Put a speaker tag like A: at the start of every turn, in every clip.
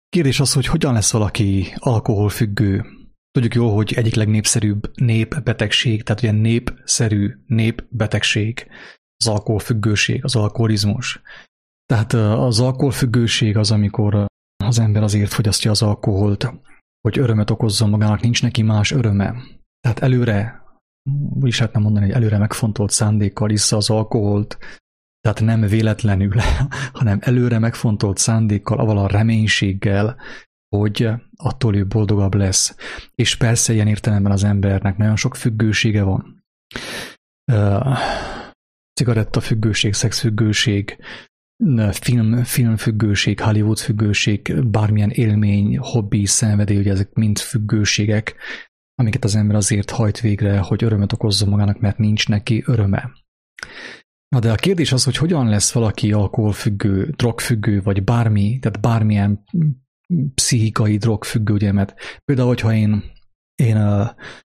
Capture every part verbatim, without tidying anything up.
A: Kérdés az, hogy hogyan lesz valaki alkoholfüggő. Tudjuk jól, hogy egyik legnépszerűbb népbetegség, tehát ugye népszerű népbetegség az alkoholfüggőség, az alkoholizmus. Tehát az alkoholfüggőség az, amikor az ember azért fogyasztja az alkoholt, hogy örömet okozzon magának, nincs neki más öröme. Tehát előre, úgyis lehetne mondani, hogy előre megfontolt szándékkal issza az alkoholt, tehát nem véletlenül, hanem előre megfontolt szándékkal, avval a reménységgel, hogy attól ő boldogabb lesz. És persze ilyen értelemben az embernek nagyon sok függősége van. Uh, cigarettafüggőség, szexfüggőség, film, filmfüggőség, Hollywood függőség, bármilyen élmény, hobbi, szenvedély, ugye ezek mind függőségek, amiket az ember azért hajt végre, hogy örömet okozzon magának, mert nincs neki öröme. Na de a kérdés az, hogy hogyan lesz valaki alkoholfüggő, drogfüggő, vagy bármi, tehát bármilyen pszichikai drogfüggő, ugye, mert például, hogyha én, én uh,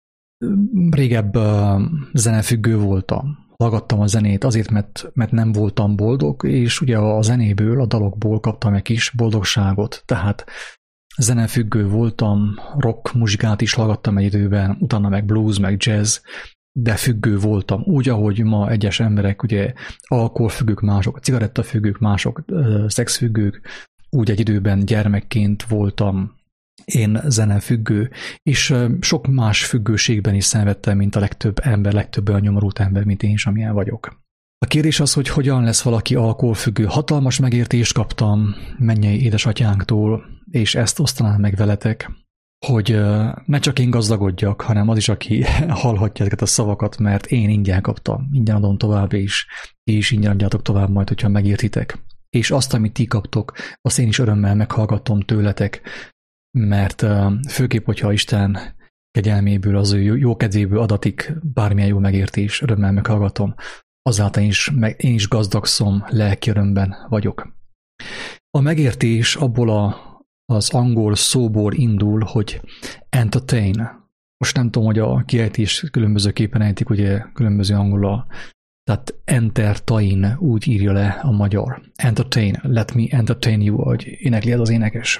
A: régebb uh, zenefüggő voltam, hallgattam a zenét azért, mert, mert nem voltam boldog, és ugye a zenéből, a dalokból kaptam egy kis boldogságot, tehát zenefüggő voltam, rock muzsikát is hallgattam egy időben, utána meg blues, meg jazz, de függő voltam, úgy, ahogy ma egyes emberek, ugye alkoholfüggők mások, cigarettafüggők mások, uh, szexfüggők, úgy egy időben gyermekként voltam én zenefüggő, és sok más függőségben is szenvedtem, mint a legtöbb ember, legtöbb olyan nyomorult ember, mint én is, amilyen vagyok. A kérdés az, hogy hogyan lesz valaki alkoholfüggő. Hatalmas megértést kaptam mennyei édesatyánktól, és ezt osztanám meg veletek, hogy ne csak én gazdagodjak, hanem az is, aki hallhatja ezeket a szavakat, mert én ingyen kaptam, ingyen adom tovább, és ti is ingyen adjátok tovább majd, hogyha megértitek. És azt, amit ti kaptok, azt én is örömmel meghallgatom tőletek, mert főképp, hogyha Isten kegyelméből, az ő jó kedvéből adatik bármilyen jó megértés, örömmel meghallgatom, azáltal is, meg én is gazdagszom, lelki örömben vagyok. A megértés abból a, az angol szóból indul, hogy entertain. Most nem tudom, hogy a kiejtés különbözőképpen ejtik, ugye különböző angolul. Tehát entertain, úgy írja le a magyar. Entertain, let me entertain you, ahogy énekli ez az énekes.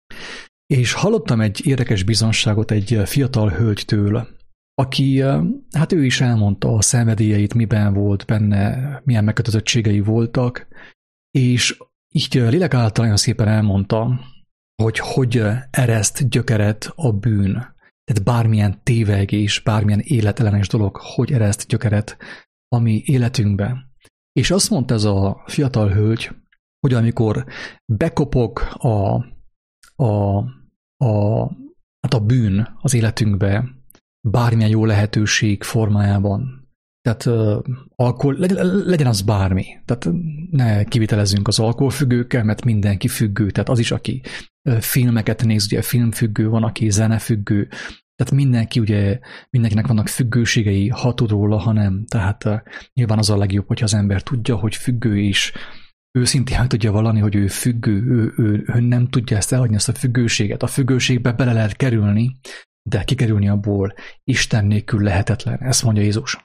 A: És hallottam egy érdekes bizonságot egy fiatal hölgytől, aki, hát ő is elmondta a szenvedélyeit, miben volt benne, milyen megkötözettségei voltak, és így lélek által nagyon szépen elmondta, hogy hogy ereszt gyökeret a bűn. Tehát bármilyen tévegés, bármilyen életellenes dolog, hogy ereszt gyökeret a mi életünkbe. És azt mondta ez a fiatal hölgy, hogy amikor bekopog a, a, a, hát a bűn az életünkbe, bármilyen jó lehetőség formájában, tehát uh, alkohol, legyen az bármi, tehát ne kivitelezzünk az alkoholfüggőkkel, mert mindenki függő, tehát az is, aki uh, filmeket néz, ugye filmfüggő, van, aki zenefüggő, tehát mindenki, ugye, mindenkinek vannak függőségei, ha tud róla, ha nem. Tehát uh, nyilván az a legjobb, hogyha az ember tudja, hogy függő is, őszintén el tudja vallani, hogy ő függő, ő, ő, ő nem tudja ezt elhagyni, ezt a függőséget. A függőségbe bele lehet kerülni, de kikerülni abból Isten nélkül lehetetlen. Ezt mondja Jézus.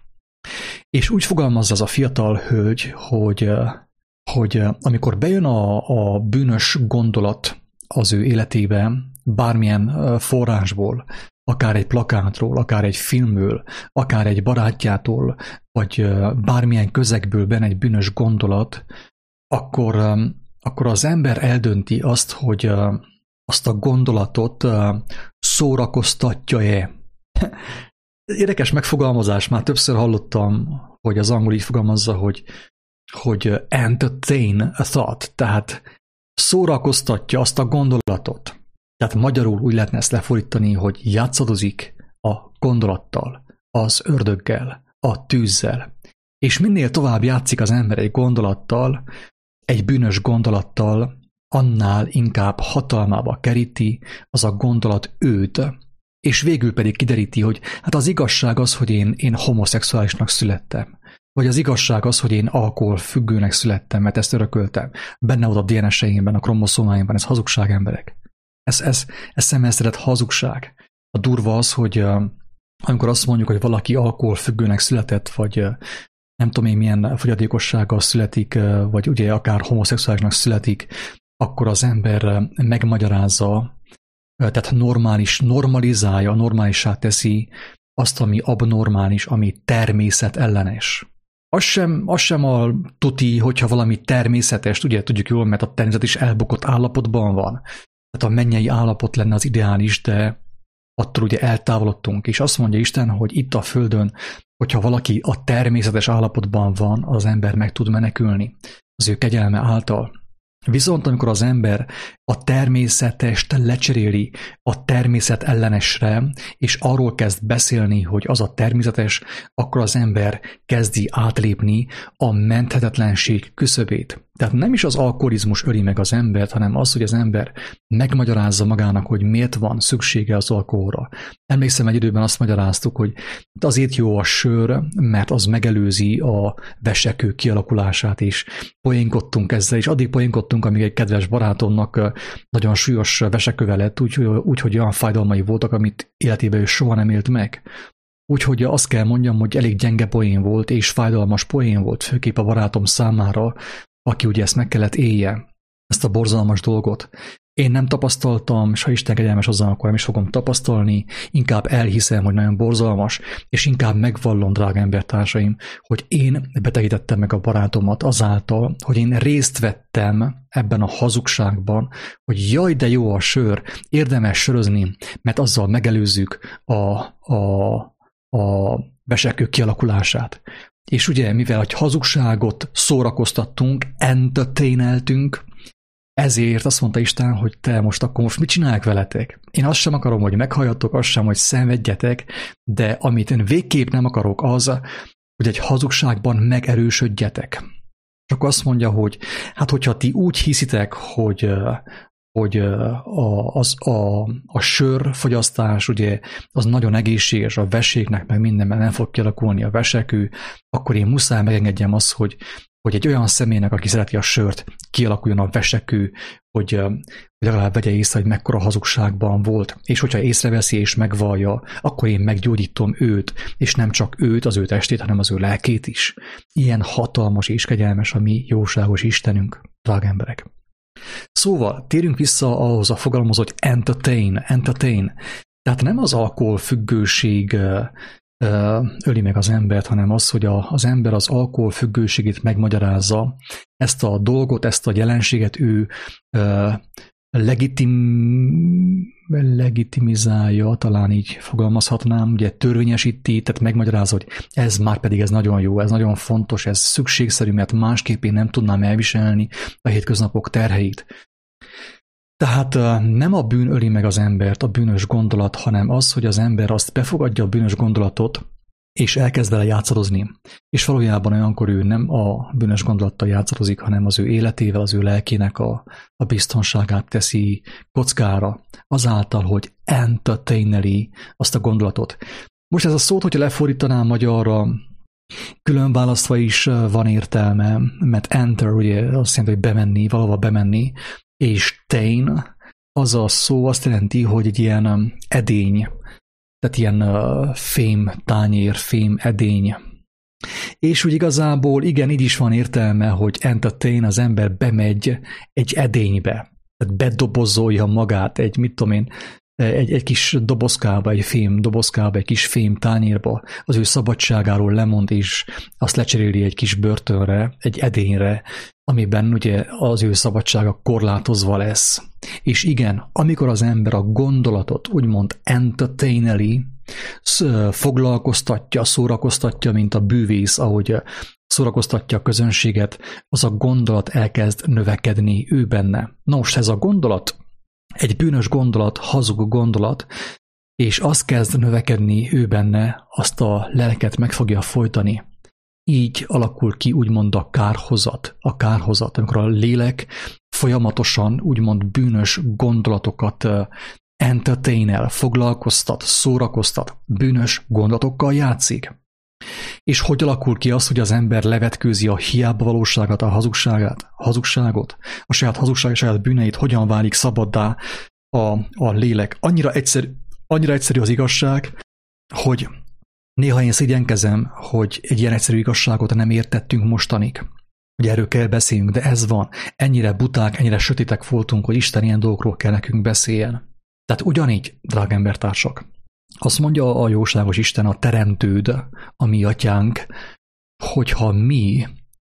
A: És úgy fogalmazza az a fiatal hölgy, hogy, hogy amikor bejön a, a bűnös gondolat az ő életébe, bármilyen forrásból, akár egy plakátról, akár egy filmből, akár egy barátjától, vagy bármilyen közegből benne egy bűnös gondolat, akkor, akkor az ember eldönti azt, hogy azt a gondolatot szórakoztatja-e. Érdekes megfogalmazás, már többször hallottam, hogy az angol így fogalmazza, hogy, hogy entertain a thought, tehát szórakoztatja azt a gondolatot. Tehát magyarul úgy lehetne ezt lefordítani, hogy játszadozik a gondolattal, az ördöggel, a tűzzel. És minél tovább játszik az ember egy gondolattal, egy bűnös gondolattal, annál inkább hatalmába keríti az a gondolat őt, és végül pedig kideríti, hogy hát az igazság az, hogy én, én homoszexuálisnak születtem. Vagy az igazság az, hogy én alkoholfüggőnek születtem, mert ezt örököltem. Benne volt a dé en es-eimben, a kromoszómáimban, ez hazugság, emberek. Ez, ez, ez szemeszedett hazugság. A durva az, hogy uh, amikor azt mondjuk, hogy valaki alkoholfüggőnek született, vagy uh, nem tudom én milyen fogyatékossággal születik, uh, vagy ugye akár homoszexuálisnak születik, akkor az ember megmagyarázza, tehát normális, normalizálja, normálissá teszi azt, ami abnormális, ami természetellenes. Az sem, az sem a tuti, hogyha valami természetes, ugye tudjuk jól, mert a természet is elbukott állapotban van. Tehát a mennyei állapot lenne az ideális, de attól ugye eltávolodtunk, és azt mondja Isten, hogy itt a Földön, hogyha valaki a természetes állapotban van, az ember meg tud menekülni az ő kegyelme által. Viszont amikor az ember a természetest lecseréli a természet ellenesre, és arról kezd beszélni, hogy az a természetes, akkor az ember kezdi átlépni a menthetetlenség küszöbét. Tehát nem is az alkoholizmus öli meg az embert, hanem az, hogy az ember megmagyarázza magának, hogy miért van szüksége az alkoholra. Emlékszem, egy időben azt magyaráztuk, hogy azért jó a sör, mert az megelőzi a vesekő kialakulását is. Poénkodtunk ezzel, és addig poénkodtunk, amíg egy kedves barátomnak nagyon súlyos vesekővel lett, úgyhogy úgy, hogy olyan fájdalmai voltak, amit életében ő soha nem élt meg. Úgyhogy azt kell mondjam, hogy elég gyenge poén volt, és fájdalmas poén volt, főképp a barátom számára, aki ugye ezt meg kellett élje, ezt a borzalmas dolgot. Én nem tapasztaltam, és ha Isten kegyelmes hozzám, akkor nem is fogom tapasztalni, inkább elhiszem, hogy nagyon borzalmas, és inkább megvallom, drága embertársaim, hogy én betegítettem meg a barátomat azáltal, hogy én részt vettem ebben a hazugságban, hogy jaj, de jó a sör, érdemes sörözni, mert azzal megelőzzük a, a, a vesekő kialakulását. És ugye, mivel hogy hazugságot szórakoztattunk, entertaineltünk, ezért azt mondta Isten, hogy te most akkor most mit csinálják veletek? Én azt sem akarom, hogy meghalljatok, azt sem, hogy szenvedjetek, de amit én végképp nem akarok az, hogy egy hazugságban megerősödjetek. Csak azt mondja, hogy hát hogyha ti úgy hiszitek, hogy, hogy a, az, a, a sörfogyasztás ugye, az nagyon egészséges, a veséknek meg mindenben nem fog kialakulni a vesekő, akkor én muszáj megengedjem azt, hogy hogy egy olyan személynek, aki szereti a sört, kialakuljon a vesekő, hogy, hogy legalább vegye észre, hogy mekkora hazugságban volt. És hogyha észreveszi és megvallja, akkor én meggyógyítom őt, és nem csak őt, az ő testét, hanem az ő lelkét is. Ilyen hatalmas és kegyelmes a mi jóságos Istenünk, drága emberek. Szóval térjünk vissza ahhoz a fogalomhoz, hogy entertain, entertain. Tehát nem az alkoholfüggőség öli meg az embert, hanem az, hogy a, az ember az alkohol függőségét megmagyarázza, ezt a dolgot, ezt a jelenséget ő uh, legitim, legitimizálja, talán így fogalmazhatnám, ugye törvényesíti, tehát megmagyarázza, hogy ez már pedig ez nagyon jó, ez nagyon fontos, ez szükségszerű, mert másképp én nem tudnám elviselni a hétköznapok terheit. Tehát nem a bűn öli meg az embert, a bűnös gondolat, hanem az, hogy az ember azt befogadja a bűnös gondolatot, és elkezd vele játszadozni. És valójában olyankor ő nem a bűnös gondolattal játszadozik, hanem az ő életével, az ő lelkének a, a biztonságát teszi kockára, azáltal, hogy entertaineli azt a gondolatot. Most ez a szót, hogyha lefordítanám magyarra, külön választva is van értelme, mert enter ugye azt jelenti, hogy bemenni, valahova bemenni, és tain, az a szó azt jelenti, hogy egy ilyen edény, tehát ilyen uh, fém tányér, fém edény. És úgy igazából igen, így is van értelme, hogy entertain, az ember bemegy egy edénybe, tehát bedobozolja magát egy, mit tudom én, egy, egy kis dobozkába, egy fém dobozkába, egy kis fém tányérba, az ő szabadságáról lemond, és azt lecseréli egy kis börtönre, egy edényre, amiben ugye az ő szabadsága korlátozva lesz. És igen, amikor az ember a gondolatot úgymond entertaineli, foglalkoztatja, szórakoztatja, mint a bűvész, ahogy szórakoztatja a közönséget, az a gondolat elkezd növekedni ő benne. Nos, ez a gondolat, egy bűnös gondolat, hazug gondolat, és az kezd növekedni ő benne, azt a lelket meg fogja folytani. Így alakul ki úgymond a kárhozat, a kárhozat, amikor a lélek folyamatosan úgymond bűnös gondolatokat entertainel, foglalkoztat, szórakoztat, bűnös gondolatokkal játszik. És hogy alakul ki az, hogy az ember levetkőzi a hiába valóságát, a hazugságát, a hazugságot, a saját hazugság, a saját bűneit, hogyan válik szabaddá a, a lélek. Annyira egyszerű, annyira egyszerű az igazság, hogy néha én szégyenkezem, hogy egy ilyen egyszerű igazságot nem értettünk mostanig. hogy erről kell beszéljünk, de ez van. Ennyire buták, ennyire sötétek voltunk, hogy Isten ilyen dolgokról kell nekünk beszéljen. Tehát ugyanígy, drága embertársak, azt mondja a jóságos Isten, a teremtőd, a mi atyánk, hogyha mi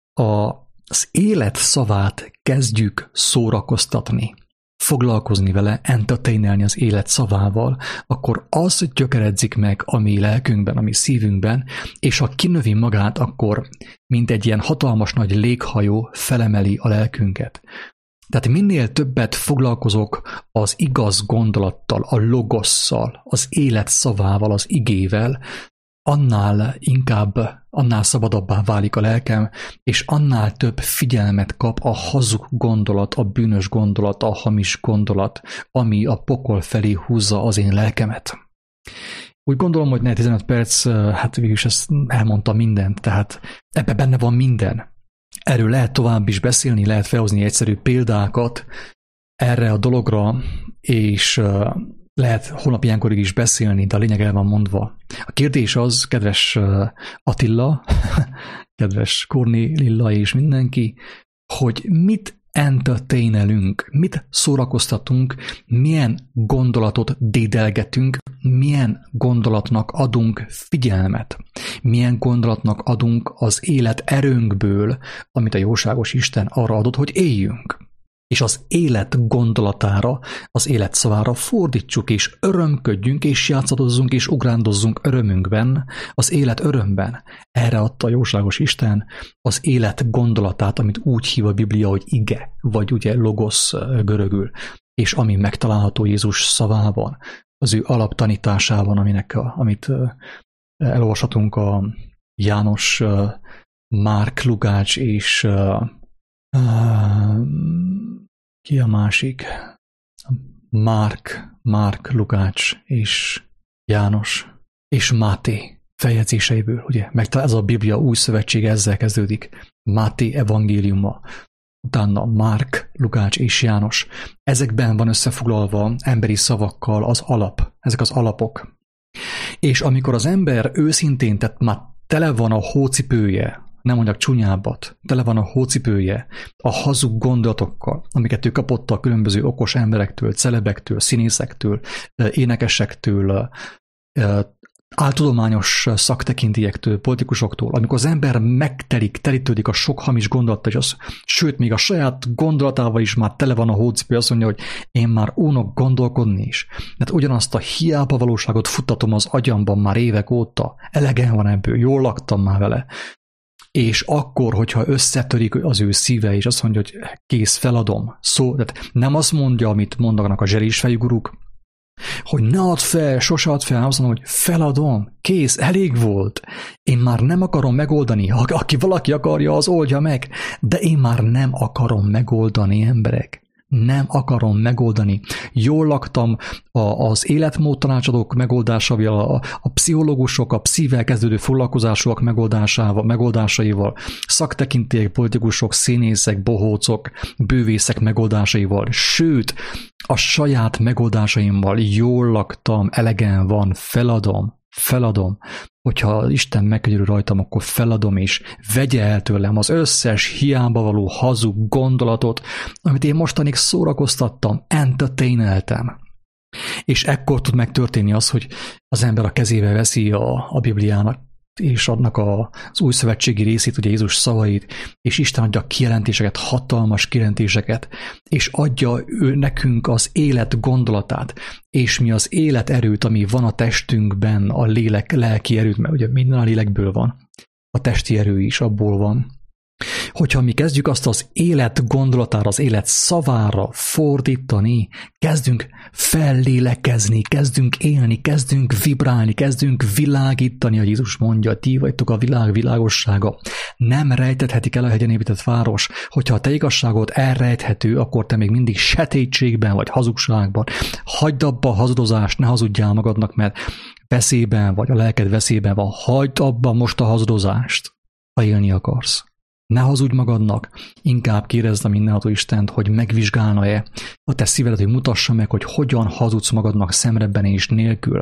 A: az élet szavát kezdjük szórakoztatni, foglalkozni vele, entertainelni az élet szavával, akkor az gyökeredzik meg a mi lelkünkben, a mi szívünkben, és ha kinövi magát, akkor mint egy ilyen hatalmas nagy léghajó felemeli a lelkünket. Tehát minél többet foglalkozok az igaz gondolattal, a logosszal, az élet szavával, az igével, annál inkább, annál szabadabbá válik a lelkem, és annál több figyelmet kap a hazug gondolat, a bűnös gondolat, a hamis gondolat, ami a pokol felé húzza az én lelkemet. Úgy gondolom, hogy ne tizenöt perc, hát végülis ezt elmondta mindent, tehát ebben benne van minden. Erről lehet tovább is beszélni, lehet felhozni egyszerű példákat erre a dologra, és lehet holnap ilyenkorig is beszélni, de a lényeg el van mondva. A kérdés az, kedves Attila, kedves Korné, Lilla és mindenki, hogy mit entertainelünk, mit szórakoztatunk, milyen gondolatot dédelgetünk, milyen gondolatnak adunk figyelmet, milyen gondolatnak adunk az élet erőnkből, amit a jóságos Isten arra adott, hogy éljünk. És az élet gondolatára, az élet szavára fordítsuk, és örömködjünk, és játszadozzunk, és ugrándozzunk örömünkben, az élet örömben. Erre adta a jóságos Isten az élet gondolatát, amit úgy hív a Biblia, hogy ige, vagy ugye logosz görögül, és ami megtalálható Jézus szavában, az ő alaptanításában, aminek a, amit elolvashatunk a János, Márk, Lukács és Uh, ki a másik? Márk, Márk, Lukács és János és Máté feljegyzéseiből, ugye? Meg ez a Biblia új szövetsége ezzel kezdődik. Máté evangéliuma, utána Márk, Lukács és János. Ezekben van összefoglalva emberi szavakkal az alap, ezek az alapok. És amikor az ember őszintén, tehát már tele van a hócipője, nem mondjak csúnyábbat, tele van a hócipője a hazug gondolatokkal, amiket ő kapott a különböző okos emberektől, celebektől, színészektől, énekesektől, áltudományos szaktekintélyektől, politikusoktól, amikor az ember megtelik, telítődik a sok hamis gondolattal, és az, sőt, még a saját gondolatával is már tele van a hócipő, azt mondja, hogy én már unok gondolkodni is. Mert ugyanazt a hiába valóságot futtatom az agyamban már évek óta, elegem van ebből, jól laktam már vele. És akkor, hogyha összetörik az ő szíve, és azt mondja, hogy kész, feladom. Szó, tehát nem azt mondja, amit mondanak a zserésfejű guruk, hogy ne add fel, sose add fel, azt mondom, hogy feladom, kész, elég volt. Én már nem akarom megoldani. Aki valaki akarja, az oldja meg. De én már nem akarom megoldani, emberek. Nem akarom megoldani. Jól laktam a, az életmód tanácsadók megoldásával, a, a pszichológusok, a pszível kezdődő foglalkozások megoldásával, megoldásaival, szaktekintélyek, politikusok, színészek, bohócok, bővészek megoldásaival, sőt, a saját megoldásaimmal jól laktam, elegen van, feladom, feladom. Hogyha Isten megkönyörül rajtam, akkor feladom, és vegye el tőlem az összes hiába való hazug gondolatot, amit én mostanig szórakoztattam, entertaineltem. És ekkor tud megtörténni az, hogy az ember a kezébe veszi a, a Bibliának, és adnak a, az új szövetségi részét, ugye Jézus szavait, és Isten adja kijelentéseket, hatalmas kijelentéseket, és adja ő nekünk az élet gondolatát, és mi az élet erőt, ami van a testünkben, a lélek, lelki erőt, mert ugye minden a lélekből van, a testi erő is abból van. Hogyha mi kezdjük azt az élet gondolatára, az élet szavára fordítani, kezdünk fellélekezni, kezdünk élni, kezdünk vibrálni, kezdünk világítani, ahogy Jézus mondja, ti vagytok a világ világossága. Nem rejtethetik el a hegyen épített város. Hogyha a te igazságod elrejthető, akkor te még mindig sötétségben vagy hazugságban. Hagyd abba a hazudozást, ne hazudjál magadnak, mert veszélyben vagy a lelked veszélyben van. Hagyd abba most a hazudozást, ha élni akarsz. Ne hazudj magadnak, inkább kérdezd a mindenható Istent, hogy megvizsgálna-e a te szívedet, hogy mutassa meg, hogy hogyan hazudsz magadnak szemrebbenés nélkül.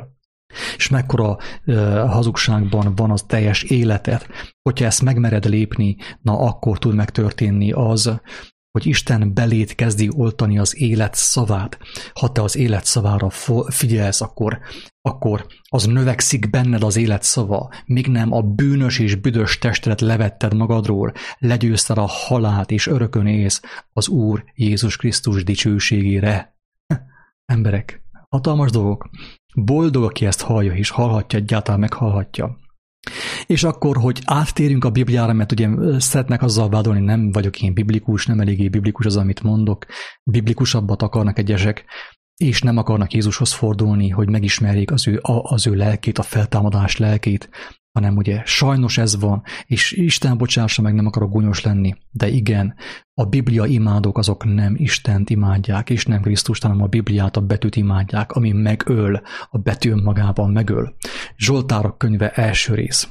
A: és mekkora uh, hazugságban van az teljes életed. Hogyha ezt megmered lépni, na akkor tud megtörténni az, hogy Isten belét kezdi oltani az élet szavát. Ha te az élet szavára figyelsz, akkor, akkor az növekszik benned az élet szava, míg nem a bűnös és büdös testedet levetted magadról, legyőzted a halált és örökön élsz az Úr Jézus Krisztus dicsőségére. Emberek, hatalmas dolgok. Boldog, aki ezt hallja és hallhatja, egyáltalán meghallhatja. És akkor, hogy áttérjünk a Bibliára, mert ugye szeretnek azzal vádolni, nem vagyok én biblikus, nem eléggé biblikus az, amit mondok, biblikusabbat akarnak egyesek, és nem akarnak Jézushoz fordulni, hogy megismerjék az ő, az ő lelkét, a feltámadás lelkét, hanem ugye sajnos ez van, és Isten bocsássa meg, nem akarok gúnyos lenni, de igen, a Biblia imádók azok nem Istent imádják, és nem Krisztust, hanem a Bibliát, a betűt imádják, ami megöl, a betű önmagában megöl. Zsoltárok könyve első rész.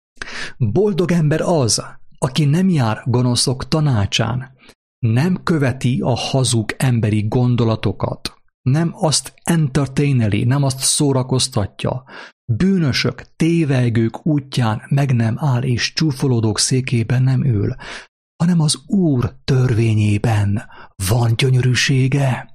A: Boldog ember az, aki nem jár gonoszok tanácsán, nem követi a hazug emberi gondolatokat, nem azt entertaineli, nem azt szórakoztatja, bűnösök, tévejgők útján meg nem áll, és csúfolódók székében nem ül, hanem az Úr törvényében van gyönyörűsége,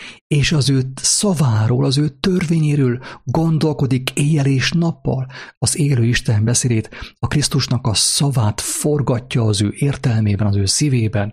A: és az ő szaváról, az ő törvényéről gondolkodik éjjel és nappal. Az élő Isten beszédét, a Krisztusnak a szavát forgatja az ő értelmében, az ő szívében,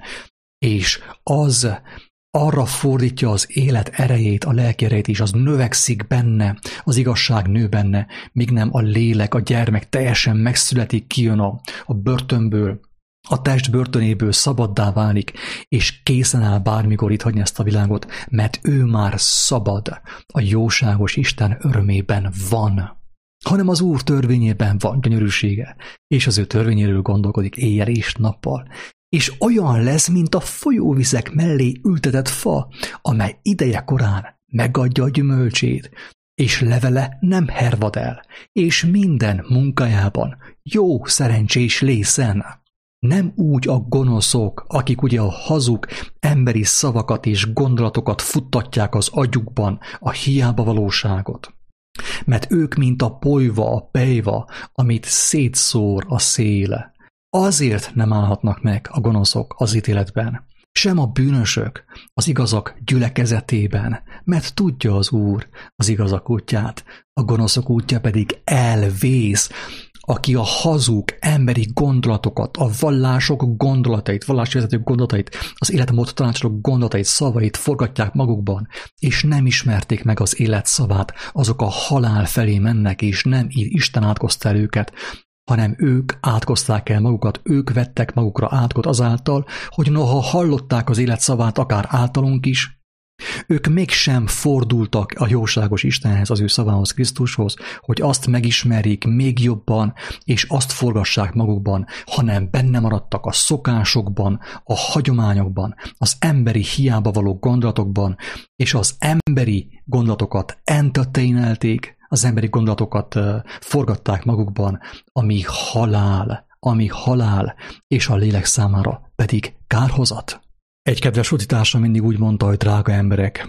A: és az arra fordítja az élet erejét, a lelki erejét, és az növekszik benne, az igazság nő benne, míg nem a lélek, a gyermek teljesen megszületik, kijön a, a börtönből, a test börtönéből szabaddá válik, és készen áll bármikor itt hagyni ezt a világot, mert ő már szabad, a jóságos Isten örömében van, hanem az Úr törvényében van gyönyörűsége, és az ő törvényéről gondolkodik éjjel és nappal. És olyan lesz, mint a folyóvizek mellé ültetett fa, amely ideje korán megadja a gyümölcsét, és levele nem hervad el, és minden munkájában jó szerencsés lészen. Nem úgy a gonoszok, akik ugye a hazug emberi szavakat és gondolatokat futtatják az agyukban, a hiába valóságot. Mert ők, mint a polyva, a pejva, amit szétszór a szél. Azért nem állhatnak meg a gonoszok az ítéletben, sem a bűnösök az igazak gyülekezetében, mert tudja az Úr az igazak útját, a gonoszok útja pedig elvész, aki a hazug emberi gondolatokat, a vallások gondolatait, vallásvezetők gondolatait, az életmód tanácsolók gondolatait, szavait forgatják magukban, és nem ismerték meg az élet szavát, azok a halál felé mennek, és nem Isten átkozta el őket, hanem ők átkozták el magukat, ők vettek magukra átkot azáltal, hogy noha hallották az élet szavát akár általunk is, ők mégsem fordultak a jóságos Istenhez, az ő szavához, Krisztushoz, hogy azt megismerjék még jobban, és azt forgassák magukban, hanem benne maradtak a szokásokban, a hagyományokban, az emberi hiába való gondolatokban, és az emberi gondolatokat entertainelték, az emberi gondolatokat forgatták magukban, ami halál, ami halál, és a lélek számára pedig kárhozat. Egy kedves utitársam mindig úgy mondta, hogy drága emberek,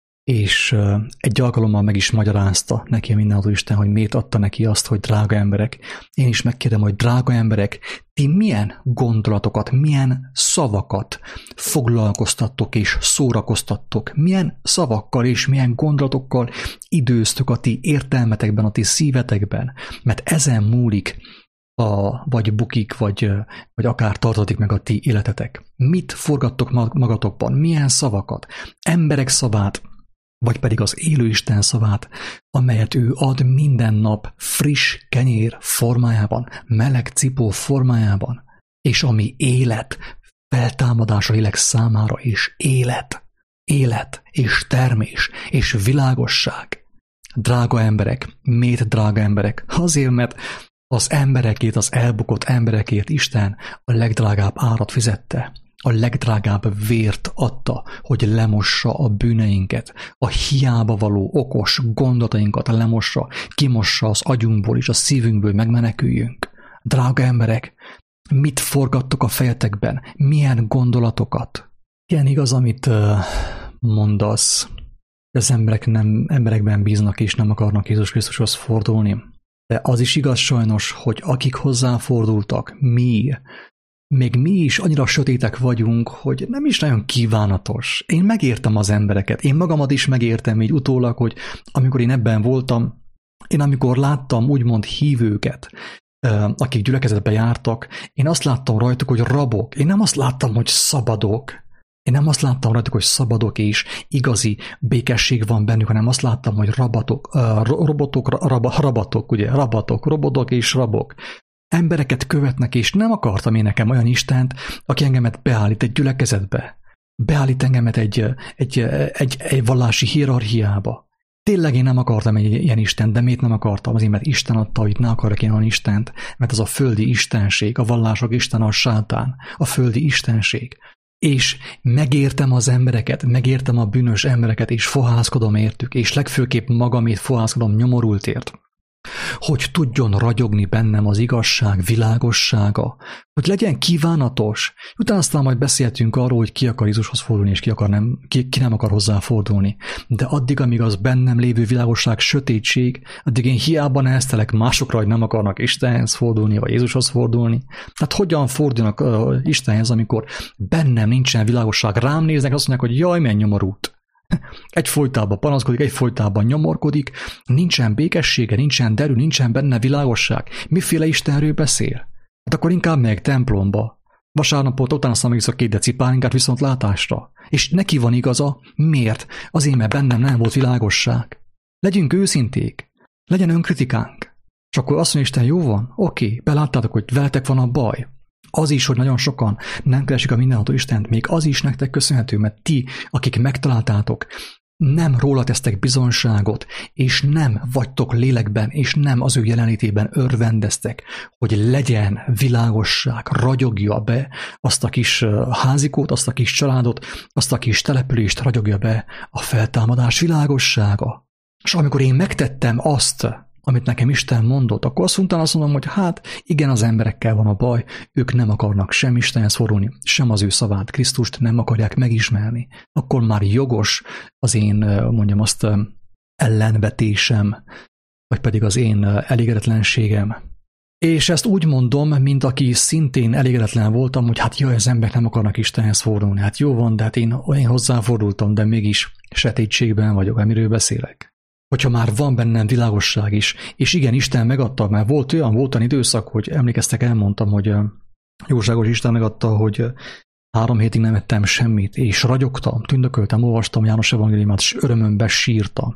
A: és egy alkalommal meg is magyarázta neki a mindenható Isten, hogy miért adta neki azt, hogy drága emberek. Én is megkérdem, hogy drága emberek, ti milyen gondolatokat, milyen szavakat foglalkoztattok és szórakoztattok, milyen szavakkal és milyen gondolatokkal időztök a ti értelmetekben, a ti szívetekben, mert ezen múlik, a, vagy bukik, vagy, vagy akár tartatik meg a ti életetek. Mit forgattok magatokban? Milyen szavakat? Emberek szavát, vagy pedig az élő Isten szavát, amelyet ő ad minden nap friss kenyér formájában, meleg cipó formájában, és ami élet, feltámadás a lélek számára, és élet, élet, és termés, és világosság. Drága emberek, miért drága emberek? Azért, mert az emberekért, az elbukott emberekért Isten a legdrágább árat fizette, a legdrágább vért adta, hogy lemossa a bűneinket, a hiába való okos gondolatainkat lemossa, kimossa az agyunkból és a szívünkből, megmeneküljünk. Drága emberek, mit forgattok a fejetekben? Milyen gondolatokat? Igen, igaz, amit mondasz, az emberek nem emberekben bíznak, és nem akarnak Jézus Krisztushoz fordulni. De az is igaz sajnos, hogy akik hozzáfordultak, mi, még mi is annyira sötétek vagyunk, hogy nem is nagyon kívánatos. Én megértem az embereket, én magamat is megértem így utólag, hogy amikor én ebben voltam, én amikor láttam úgymond hívőket, akik gyülekezetbe jártak, én azt láttam rajtuk, hogy rabok. Én nem azt láttam, hogy szabadok. Én nem azt láttam rajtuk, hogy szabadok és igazi békesség van bennük, hanem azt láttam, hogy rabatok, robotok, rab, rabatok, ugye, rabatok, robotok és rabok. Embereket követnek, és nem akartam én nekem olyan Istent, aki engemet beállít egy gyülekezetbe. Beállít engemet egy, egy, egy, egy vallási hierarchiába. Tényleg én nem akartam egy ilyen Istent, de miért nem akartam? Azért, mert Isten adta, hogy ne akarok én olyan Istent, mert az a földi istenség, a vallások Isten a sátán, a földi istenség. És megértem az embereket, megértem a bűnös embereket, és fohászkodom értük, és legfőképp magamét fohászkodom nyomorultért, hogy tudjon ragyogni bennem az igazság világossága, hogy legyen kívánatos. Utána aztán majd beszéltünk arról, hogy ki akar Jézushoz fordulni, és ki, akar nem, ki, ki nem akar hozzá fordulni. De addig, amíg az bennem lévő világosság sötétség, addig én hiába neheztelek másokra, hogy nem akarnak Istenhez fordulni, vagy Jézushoz fordulni. Tehát hogyan fordulnak uh, Istenhez, amikor bennem nincsen világosság, rám néznek, azt mondják, hogy jaj, menj nyomorult. Egyfolytában panaszkodik, egyfolytában nyomorkodik, nincsen békessége, nincsen derű, nincsen benne világosság. Miféle Istenről beszél? Hát akkor inkább meg templomba. Vasárnapot utána aztán megiszok két deci pálinkát viszont látásra. És neki van igaza. Miért? Azért, mert bennem nem volt világosság. Legyünk őszinték. Legyen önkritikánk. És akkor azt mondja Isten, jó van, oké, beláttátok, hogy veletek van a baj. Az is, hogy nagyon sokan nem keresik a mindenható Istent, még az is nektek köszönhető, mert ti, akik megtaláltátok, nem róla tesztek bizonságot, és nem vagytok lélekben, és nem az ő jelenlétében örvendeztek, hogy legyen világosság, ragyogja be azt a kis házikót, azt a kis családot, azt a kis települést, ragyogja be a feltámadás világossága. És amikor én megtettem azt, amit nekem Isten mondott, akkor azt mondtam, azt mondom, hogy hát igen, az emberekkel van a baj, ők nem akarnak sem Istenhez fordulni, sem az ő szavát, Krisztust nem akarják megismerni. Akkor már jogos az én, mondjam azt, ellenvetésem, vagy pedig az én elégedetlenségem. És ezt úgy mondom, mint aki szintén elégedetlen voltam, hogy hát jaj, az emberek nem akarnak Istenhez fordulni. Hát jó van, de hát én, én hozzáfordultam, de mégis sötétségben vagyok, amiről beszélek. Hogyha már van bennem világosság is, és igen, Isten megadta, mert volt olyan, volt olyan időszak, hogy emlékeztek, elmondtam, hogy jóságos Isten megadta, hogy három hétig nem ettem semmit, és ragyogtam, tündököltem, olvastam János evangéliumát, és örömömben sírtam.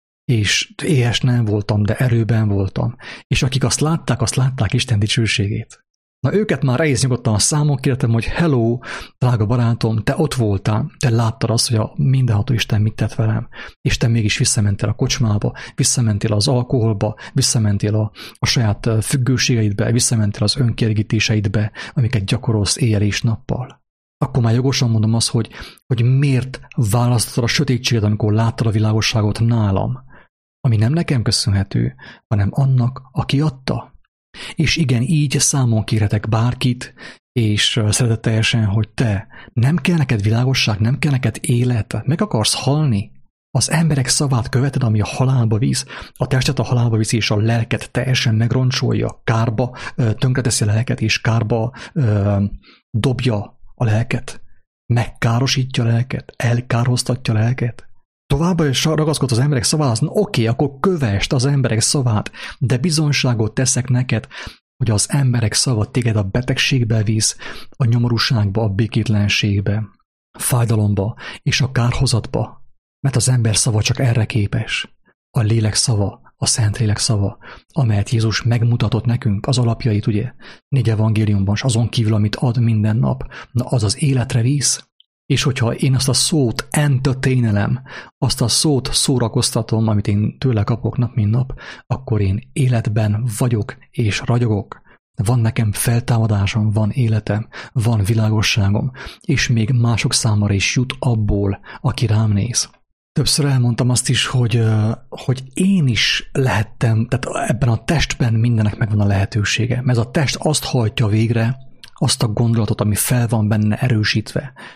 A: És éhes nem voltam, de erőben voltam. És akik azt látták, azt látták Isten dicsőségét. Na őket már egész nyugodtan a számon kértem, hogy hello, drága barátom, te ott voltál, te láttad azt, hogy a mindenható Isten mit tett velem, és te mégis visszamentél a kocsmába, visszamentél az alkoholba, visszamentél a, a saját függőségeidbe, visszamentél az önkielégítéseidbe, amiket gyakorolsz éjjel és nappal. Akkor már jogosan mondom azt, hogy, hogy miért választottad a sötétséget, amikor láttad a világosságot nálam, ami nem nekem köszönhető, hanem annak, aki adta. És igen, így számon kérhetek bárkit, és szeretetteljesen, hogy te, nem kell neked világosság, nem kell neked élet, meg akarsz halni. Az emberek szavát követed, ami a halálba visz, a testet a halálba visz, és a lelket teljesen megroncsolja, kárba tönkreteszi a lelket, és kárba ö, dobja a lelket, megkárosítja a lelket, elkárhoztatja a lelket. Továbbá is ragaszkodsz az emberek szavához, na oké, akkor kövesd az emberek szavát, de bizonságot teszek neked, hogy az emberek szava téged a betegségbe visz, a nyomorúságba, a békétlenségbe, a fájdalomba és a kárhozatba, mert az ember szava csak erre képes. A lélek szava, a Szentlélek szava, amelyet Jézus megmutatott nekünk, az alapjait, ugye, négy evangéliumban, és azon kívül, amit ad minden nap, na az az életre visz. És hogyha én azt a szót entertainelem, azt a szót szórakoztatom, amit én tőle kapok nap, mint nap, akkor én életben vagyok és ragyogok. Van nekem feltámadásom, van életem, van világosságom, és még mások számára is jut abból, aki rám néz. Többször elmondtam azt is, hogy, hogy én is lehettem, tehát ebben a testben mindennek megvan a lehetősége, mert ez a test azt hajtja végre, azt a gondolatot, ami fel van benne erősítve,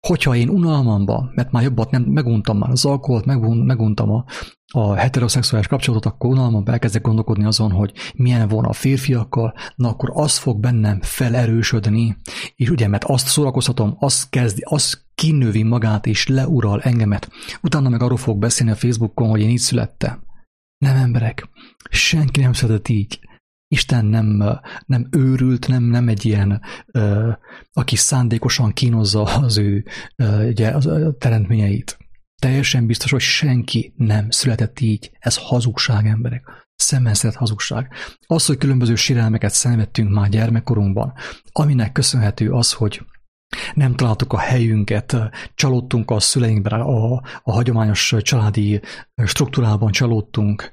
A: Hogyha én unalmamban, mert már jobbat nem meguntam már az alkoholt, meguntam a, a heteroszexuális kapcsolatot, akkor unalmamban elkezdek gondolkodni azon, hogy milyen volna a férfiakkal, na akkor az fog bennem felerősödni, és ugye, mert azt szórakoztatom, az kezdi, az kinövi magát és leural engemet. Utána meg arról fog beszélni a Facebookon, hogy én így születtem. Nem, emberek, senki nem született így. Isten nem, nem őrült, nem, nem egy ilyen, uh, aki szándékosan kínozza az ő uh, ugye, az, a teremtményeit. Teljesen biztos, hogy senki nem született így. Ez hazugság, emberek. Szemenszedett hazugság. Az, hogy különböző sérelmeket szenvedtünk már gyermekkorunkban, aminek köszönhető az, hogy nem találtuk a helyünket, csalódtunk a szüleinkben, a, a hagyományos családi struktúrában csalódtunk,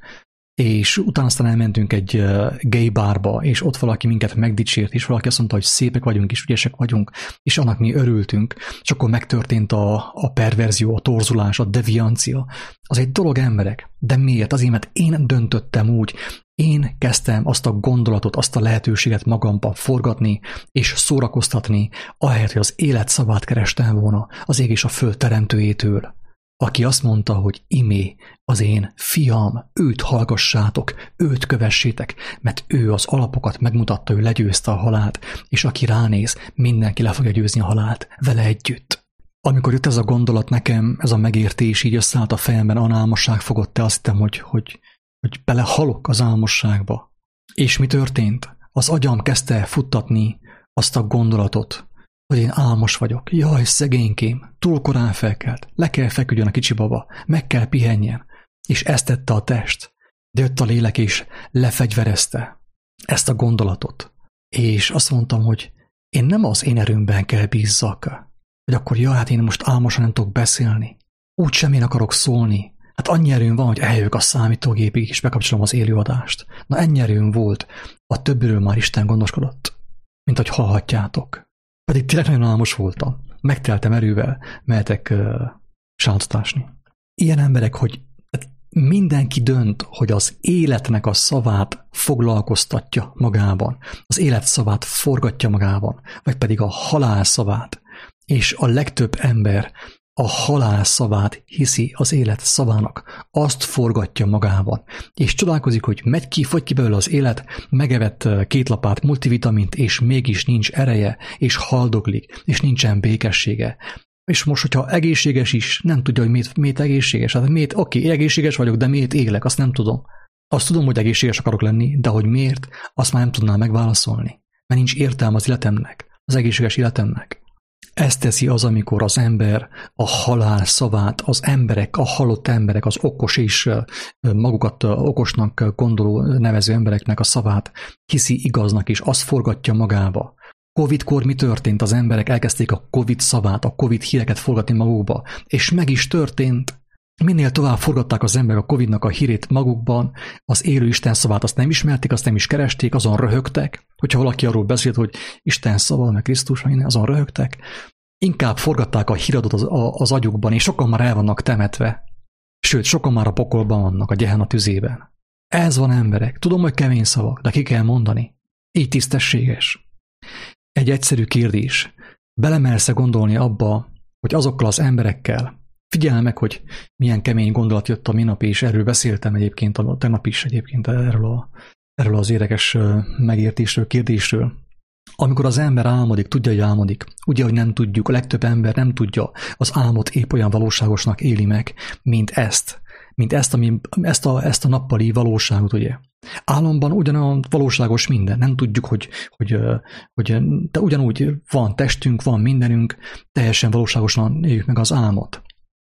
A: és utána aztán elmentünk egy gay bárba, és ott valaki minket megdicsért, és valaki azt mondta, hogy szépek vagyunk, és ügyesek vagyunk, és annak mi örültünk, és akkor megtörtént a, a perverzió, a torzulás, a deviancia. Az egy dolog, emberek, de miért? Azért, mert én döntöttem úgy, én kezdtem azt a gondolatot, azt a lehetőséget magamban forgatni, és szórakoztatni, ahelyett, hogy az élet szavát kerestem volna az ég és a föld teremtőjétől, aki azt mondta, hogy imé, az én fiam, őt hallgassátok, őt kövessétek, mert ő az alapokat megmutatta, ő legyőzte a halált, és aki ránéz, mindenki le fogja győzni a halált, vele együtt. Amikor jött ez a gondolat nekem, ez a megértés így összeállt a fejemben, a álmosság fogott el, azt hittem, hogy, hogy, hogy belehalok az álmosságba. És mi történt? Az agyam kezdte futtatni azt a gondolatot, hogy én álmos vagyok. Jaj, szegénykém, túl korán felkelt, le kell feküdjön a kicsi baba, meg kell pihenjen. És ezt tette a test, de jött a lélek és lefegyverezte ezt a gondolatot. És azt mondtam, hogy én nem az én erőmben kell bízzak, hogy akkor jaj, hát én most álmosan nem tudok beszélni. Úgy sem én akarok szólni. Hát annyi erőm van, hogy eljövök a számítógépig és bekapcsolom az élőadást. Na ennyi erőm volt, a többiről már Isten gondoskodott, mint hogy hallhatjátok. Pedig tényleg nagyon álmos voltam. Megteltem erővel, mehetek uh, sántatásni. Ilyen emberek, hogy mindenki dönt, hogy az életnek a szavát foglalkoztatja magában, az élet szavát forgatja magában, vagy pedig a halál szavát. És a legtöbb ember a halál szavát hiszi az élet szavának, azt forgatja magában, és csodálkozik, hogy megy ki, fogy ki belőle az élet, megevett két lapát multivitamint, és mégis nincs ereje, és haldoglik, és nincsen békessége. És most, hogyha egészséges is, nem tudja, hogy miért, miért egészséges. Hát miért, oké, okay, egészséges vagyok, de miért élek, azt nem tudom. Azt tudom, hogy egészséges akarok lenni, de hogy miért, azt már nem tudnám megválaszolni. Mert nincs értelme az életemnek, az egészséges életemnek. Ezt teszi az, amikor az ember a halál szavát, az emberek, a halott emberek, az okos és magukat okosnak gondoló nevező embereknek a szavát hiszi igaznak, és azt forgatja magába. Covid-kor mi történt? Az emberek elkezdték a Covid szavát, a Covid híreket forgatni magukba, és meg is történt. Minél tovább forgatták az emberek a Covidnak a hírét magukban, az élő Isten szavát azt nem ismerték, azt nem is keresték, azon röhögtek. Hogyha valaki arról beszélt, hogy Isten szava, meg Krisztus, azon röhögtek. Inkább forgatták a híradot az, az agyukban, és sokan már el vannak temetve. Sőt, sokan már a pokolban vannak, a Gehenna tüzében. Ez van, emberek. Tudom, hogy kemény szavak, de ki kell mondani. Így tisztességes. Egy egyszerű kérdés. Belemersz-e gondolni abba, hogy azokkal az emberekkel, figyelj meg, hogy milyen kemény gondolat jött a minap, és erről beszéltem egyébként, a tegnap is egyébként erről, a, erről az érdekes megértésről, kérdésről. Amikor az ember álmodik, tudja, hogy álmodik, ugye, hogy nem tudjuk, a legtöbb ember nem tudja, az álmot épp olyan valóságosnak éli meg, mint ezt, mint ezt, ami, ezt, a, ezt a nappali valóságot, ugye. Álomban ugyanolyan valóságos minden, nem tudjuk, hogy, hogy, hogy de ugyanúgy van testünk, van mindenünk, teljesen valóságosan éljük meg az álmot.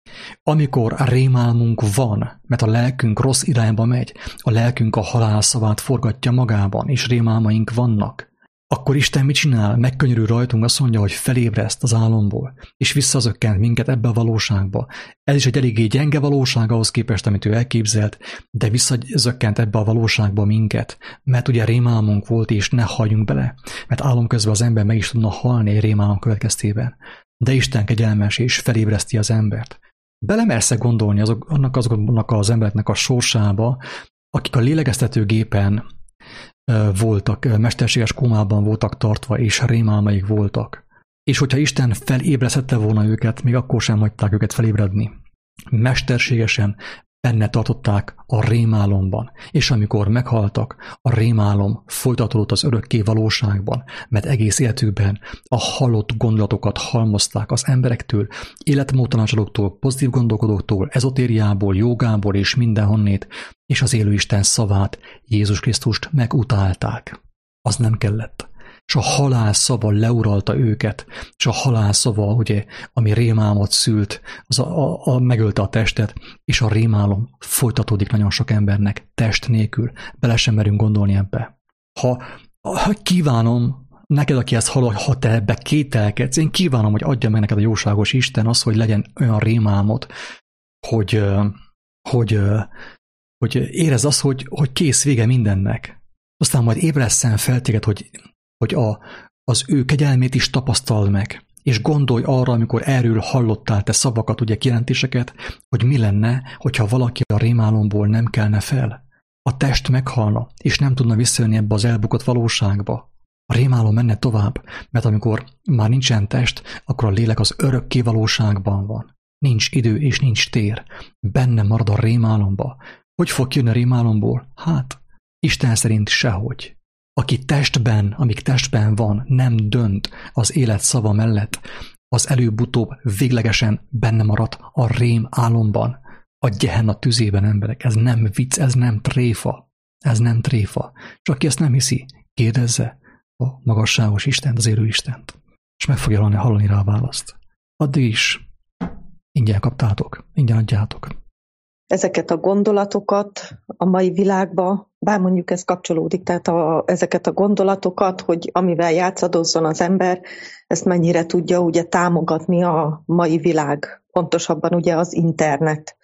A: Amikor a rémálmunk van, mert a lelkünk rossz irányba megy, a lelkünk a halál szavát forgatja magában, és rémálmaink vannak, akkor Isten mit csinál? Megkönyörül rajtunk, azt mondja, hogy felébreszt az álomból, és visszazökkent minket ebbe a valóságba. Ez is egy eléggé gyenge valóság ahhoz képest, amit ő elképzelt, de visszazökkent ebbe a valóságba minket, mert ugye rémálmunk volt, és ne halljunk bele, mert álom közben az ember meg is tudna halni egy rémálom következtében. De Isten kegyelmes, és felébreszti az embert. Belemersz-e gondolni azok, annak azoknak az embereknek a sorsába, akik a lélegeztetőgépen voltak, mesterséges kómában voltak tartva, és rémálmaik voltak. És hogyha Isten felébresztette volna őket, még akkor sem hagyták őket felébredni. Mesterségesen benne tartották a rémálomban, és amikor meghaltak, a rémálom folytatódott az örökké valóságban, mert egész életükben a hallott gondolatokat halmozták az emberektől, életmódtanácsadóktól, pozitív gondolkodóktól, ezotériából, jogából és mindenhonnét, és az élő Isten szavát, Jézus Krisztust megutálták. Az nem kellett. És a halál szava leuralta őket, és a halál szava, ugye, ami rémálmot szült, az a, a, a megölte a testet, és a rémálom folytatódik nagyon sok embernek test nélkül. Bele sem merünk gondolni ebbe. Ha, ha kívánom neked, aki ezt hallod, ha te ebbe kételkedsz, én kívánom, hogy adja meg neked a jóságos Isten az, hogy legyen olyan rémálmod, hogy, hogy, hogy érezd azt, hogy, hogy kész, vége mindennek. Aztán majd ébresszen fel téged, hogy hogy a, az ő kegyelmét is tapasztald meg, és gondolj arra, amikor erről hallottál te szavakat, ugye kijelentéseket, hogy mi lenne, hogyha valaki a rémálomból nem kelne fel. A test meghalna, és nem tudna visszajönni ebbe az elbukott valóságba. A rémálom menne tovább, mert amikor már nincsen test, akkor a lélek az örökké valóságban van. Nincs idő és nincs tér. Benne marad a rémálomba. Hogy fog kijönni a rémálomból? Hát, Isten szerint sehogy. Aki testben, amíg testben van, nem dönt az élet szava mellett, az előbb-utóbb véglegesen benne marad a rém álomban, a Gehenna tüzében, emberek. Ez nem vicc, ez nem tréfa. Ez nem tréfa. És aki ezt nem hiszi, kérdezze a magasságos Istent, az élő Istent, és meg fogja hallani, hallani rá a választ. Addig is ingyen kaptátok, ingyen adjátok.
B: Ezeket a gondolatokat a mai világban, bár mondjuk ez kapcsolódik, tehát a, ezeket a gondolatokat, hogy amivel játszadozzon az ember, ezt mennyire tudja ugye támogatni a mai világ, pontosabban ugye az internet,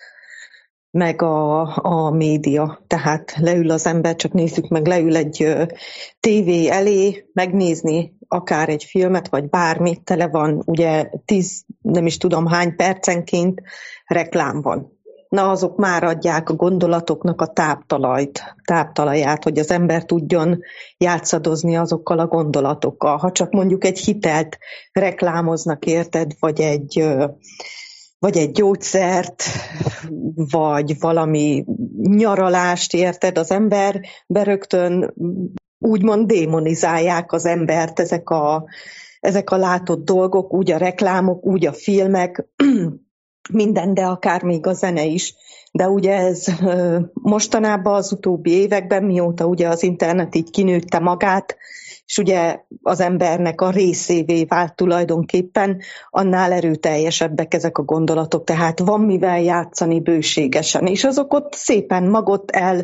B: meg a, a média. Tehát leül az ember, csak nézzük meg, leül egy tévé elé, megnézni akár egy filmet, vagy bármit, tele van ugye tíz, nem is tudom hány percenként reklám van. Na, azok már adják a gondolatoknak a táptalajt, táptalaját, hogy az ember tudjon játszadozni azokkal a gondolatokkal. Ha csak mondjuk egy hitelt reklámoznak, érted, vagy egy, vagy egy gyógyszert, vagy valami nyaralást, érted, az ember berögtön úgymond démonizálják az embert ezek a, ezek a látott dolgok, úgy a reklámok, úgy a filmek, minden, de akár még a zene is. De ugye ez mostanában az utóbbi években, mióta ugye az internet így kinőtte magát, és ugye az embernek a részévé vált tulajdonképpen, annál erőteljesebbek ezek a gondolatok, tehát van mivel játszani bőségesen, és azok ott szépen magot el,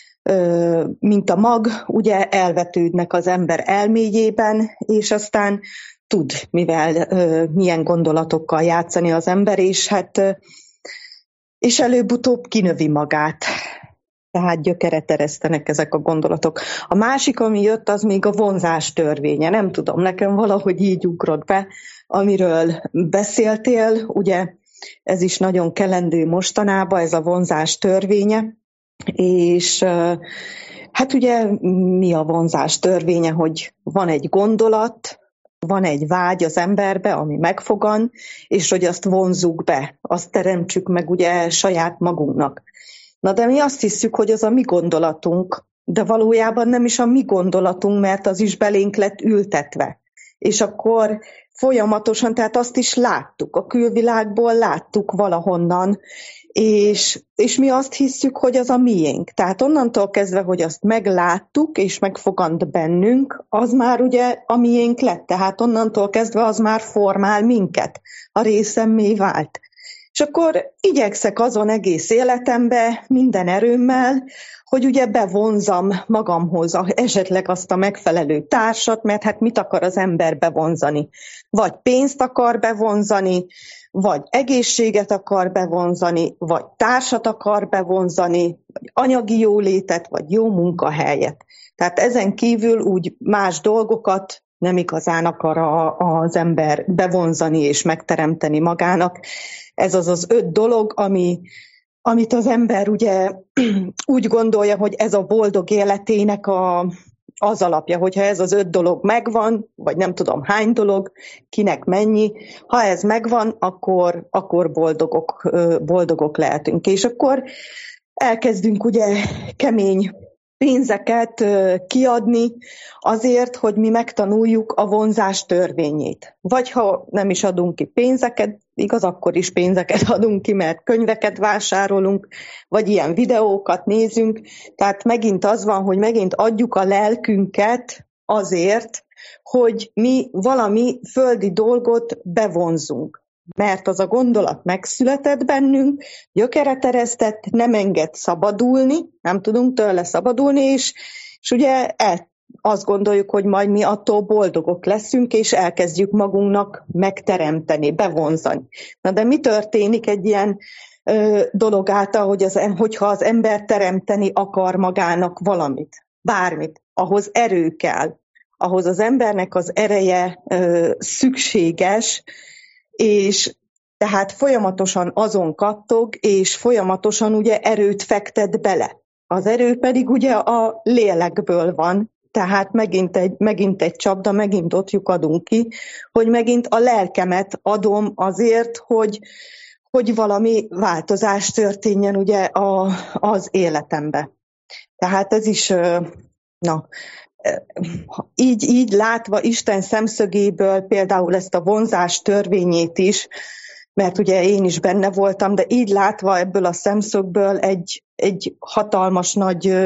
B: mint a mag, ugye elvetődnek az ember elméjében, és aztán tud, mivel milyen gondolatokkal játszani az ember, és hát és előbb-utóbb kinövi magát. Tehát gyökeret eresztenek ezek a gondolatok. A másik, ami jött, az még a vonzás törvénye. Nem tudom, nekem valahogy így ugrott be, amiről beszéltél, ugye ez is nagyon kelendő mostanában, ez a vonzás törvénye, és hát ugye mi a vonzás törvénye, hogy van egy gondolat, van egy vágy az emberbe, ami megfogan, és hogy azt vonzzuk be, azt teremtsük meg ugye saját magunknak. Na de mi azt hiszük, hogy az a mi gondolatunk, de valójában nem is a mi gondolatunk, mert az is belénk lett ültetve. És akkor folyamatosan, tehát azt is láttuk, a külvilágból láttuk valahonnan, és, és mi azt hiszük, hogy az a miénk. Tehát onnantól kezdve, hogy azt megláttuk, és megfogant bennünk, az már ugye a miénk lett. Tehát onnantól kezdve az már formál minket, a részemmé vált. És akkor igyekszek azon egész életembe minden erőmmel, hogy ugye bevonzam magamhoz esetleg azt a megfelelő társat, mert hát mit akar az ember bevonzani? Vagy pénzt akar bevonzani, vagy egészséget akar bevonzani, vagy társat akar bevonzani, vagy anyagi jólétet, vagy jó munkahelyet. Tehát ezen kívül úgy más dolgokat nem igazán akar a, az ember bevonzani és megteremteni magának. Ez az az öt dolog, ami, amit az ember ugye úgy gondolja, hogy ez a boldog életének a, az alapja, hogyha ez az öt dolog megvan, vagy nem tudom hány dolog, kinek mennyi, ha ez megvan, akkor, akkor boldogok, boldogok lehetünk. És akkor elkezdünk ugye kemény pénzeket kiadni azért, hogy mi megtanuljuk a vonzás törvényét. Vagy ha nem is adunk ki pénzeket, igaz, akkor is pénzeket adunk ki, mert könyveket vásárolunk, vagy ilyen videókat nézünk. Tehát megint az van, hogy megint adjuk a lelkünket azért, hogy mi valami földi dolgot bevonzunk. Mert az a gondolat megszületett bennünk, gyökeret eresztett, nem enged szabadulni, nem tudunk tőle szabadulni, és, és ugye el, azt gondoljuk, hogy majd mi attól boldogok leszünk, és elkezdjük magunknak megteremteni, bevonzani. Na de mi történik egy ilyen ö, dolog által, hogy az, hogyha az ember teremteni akar magának valamit, bármit, ahhoz erő kell, ahhoz az embernek az ereje ö, szükséges, és tehát folyamatosan azon kattog, és folyamatosan ugye erőt fektet bele. Az erő pedig ugye a lélekből van, tehát megint egy, megint egy csapda, megint ott lyukadunk ki, hogy megint a lelkemet adom azért, hogy, hogy valami változás történjen ugye a, az életembe. Tehát ez is, na, így, így látva Isten szemszögéből például ezt a vonzás törvényét is, mert ugye én is benne voltam, de így látva ebből a szemszögből egy, egy hatalmas nagy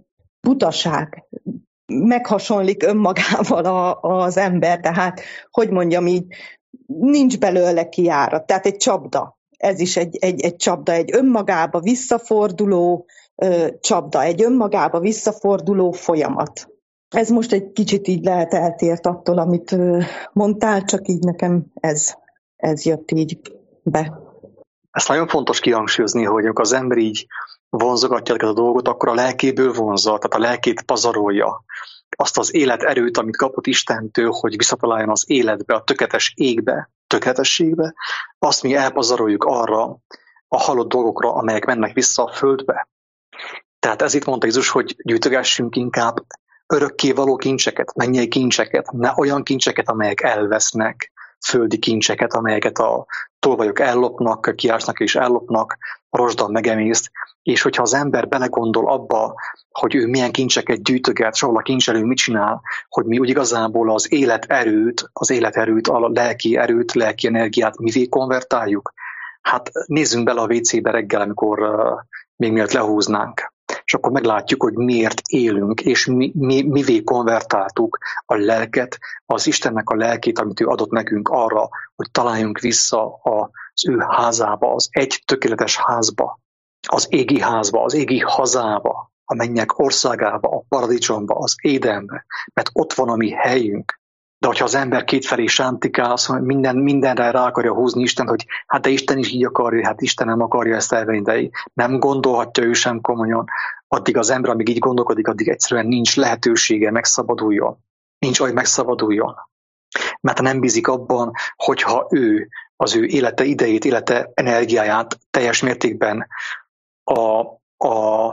B: butaság meghasonlik önmagával a, az ember, tehát hogy mondjam így, nincs belőle kijárat, tehát egy csapda. Ez is egy, egy, egy csapda, egy önmagába visszaforduló ö, csapda, egy önmagába visszaforduló folyamat. Ez most egy kicsit így lehet eltért attól, amit mondtál, csak így nekem ez, ez jött így be.
C: Ezt nagyon fontos kihangsúlyozni, hogy amikor az ember így vonzogatja a dolgot, akkor a lelkéből vonza, tehát a lelkét pazarolja. Azt az életerőt, amit kapott Istentől, hogy visszataláljon az életbe, a tökéletes égbe, tökéletességbe, azt mi elpazaroljuk arra a halott dolgokra, amelyek mennek vissza a földbe. Tehát ez itt mondta Jézus, hogy gyűjtögessünk inkább örökkévaló kincseket, mennyei kincseket, ne olyan kincseket, amelyek elvesznek, földi kincseket, amelyeket a tolvajok ellopnak, kiásnak és ellopnak, a rozsda megemészt, és hogyha az ember belegondol abba, hogy ő milyen kincseket gyűjtöget, és ahol a kincselő mit csinál, hogy mi úgy igazából az életerőt, az életerőt, a lelki erőt, lelki energiát mivé konvertáljuk. Hát nézzünk bele a vécébe reggel, amikor uh, még mielőtt lehúznánk. És akkor meglátjuk, hogy miért élünk, és mi, mi, mivé konvertáltuk a lelket, az Istennek a lelkét, amit ő adott nekünk arra, hogy találjunk vissza az ő házába, az egy tökéletes házba, az égi házba, az égi hazába, a mennyek országába, a paradicsomba, az Édenbe, mert ott van a mi helyünk. De hogyha az ember kétfelé sántikál, azt mondja, minden, mindenre rá akarja húzni Isten, hogy hát de Isten is így akarja, hát Isten nem akarja ezt elvenni, de nem gondolhatja ő sem komolyan. Addig az ember, amíg így gondolkodik, addig egyszerűen nincs lehetősége megszabaduljon. Nincs, hogy megszabaduljon. Mert nem bízik abban, hogyha ő az ő élete idejét, élete energiáját teljes mértékben a, a,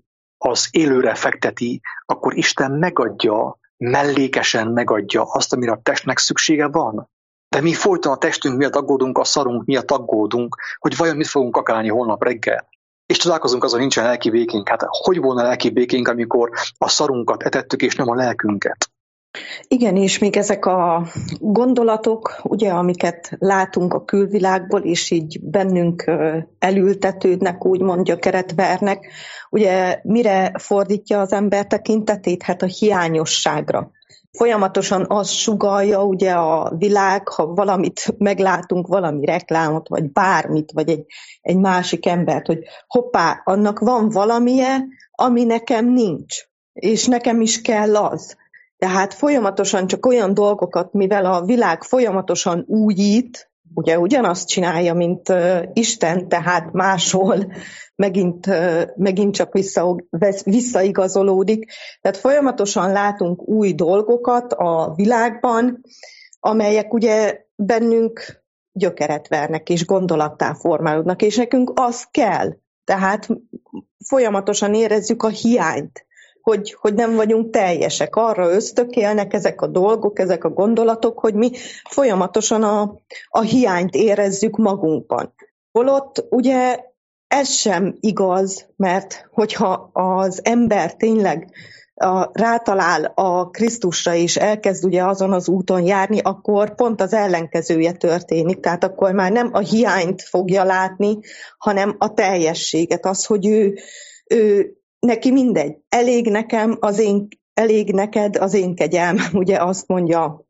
C: az élőre fekteti, akkor Isten megadja, mellékesen megadja azt, amire a testnek szüksége van. De mi folyton a testünk miatt aggódunk, a szarunk miatt aggódunk, hogy vajon mit fogunk kakálni holnap reggel. És találkozunk azon, nincsen lelki békénk. Hát hogy volna lelki békénk, amikor a szarunkat etettük, és nem a lelkünket?
B: Igen, és még ezek a gondolatok, ugye, amiket látunk a külvilágból, és így bennünk elültetődnek, úgymond gyökeret vernek, ugye mire fordítja az ember tekintetét? Hát a hiányosságra. Folyamatosan azt sugallja ugye a világ, ha valamit meglátunk, valami reklámot, vagy bármit, vagy egy, egy másik embert, hogy hoppá, annak van valamije, ami nekem nincs, és nekem is kell az. Tehát folyamatosan csak olyan dolgokat, mivel a világ folyamatosan újít, ugye ugyanazt csinálja, mint uh, Isten, tehát máshol megint, uh, megint csak vissza, visszaigazolódik. Tehát folyamatosan látunk új dolgokat a világban, amelyek ugye bennünk gyökeret vernek és gondolattá formálódnak, és nekünk az kell. Tehát folyamatosan érezzük a hiányt, hogy, hogy nem vagyunk teljesek. Arra ösztökélnek ezek a dolgok, ezek a gondolatok, hogy mi folyamatosan a, a hiányt érezzük magunkban. Holott ugye ez sem igaz, mert hogyha az ember tényleg a, rátalál a Krisztusra és elkezd ugye azon az úton járni, akkor pont az ellenkezője történik. Tehát akkor már nem a hiányt fogja látni, hanem a teljességet. Az, hogy ő, ő neki mindegy. Elég nekem az én, elég neked az én kegyelmem, ugye azt mondja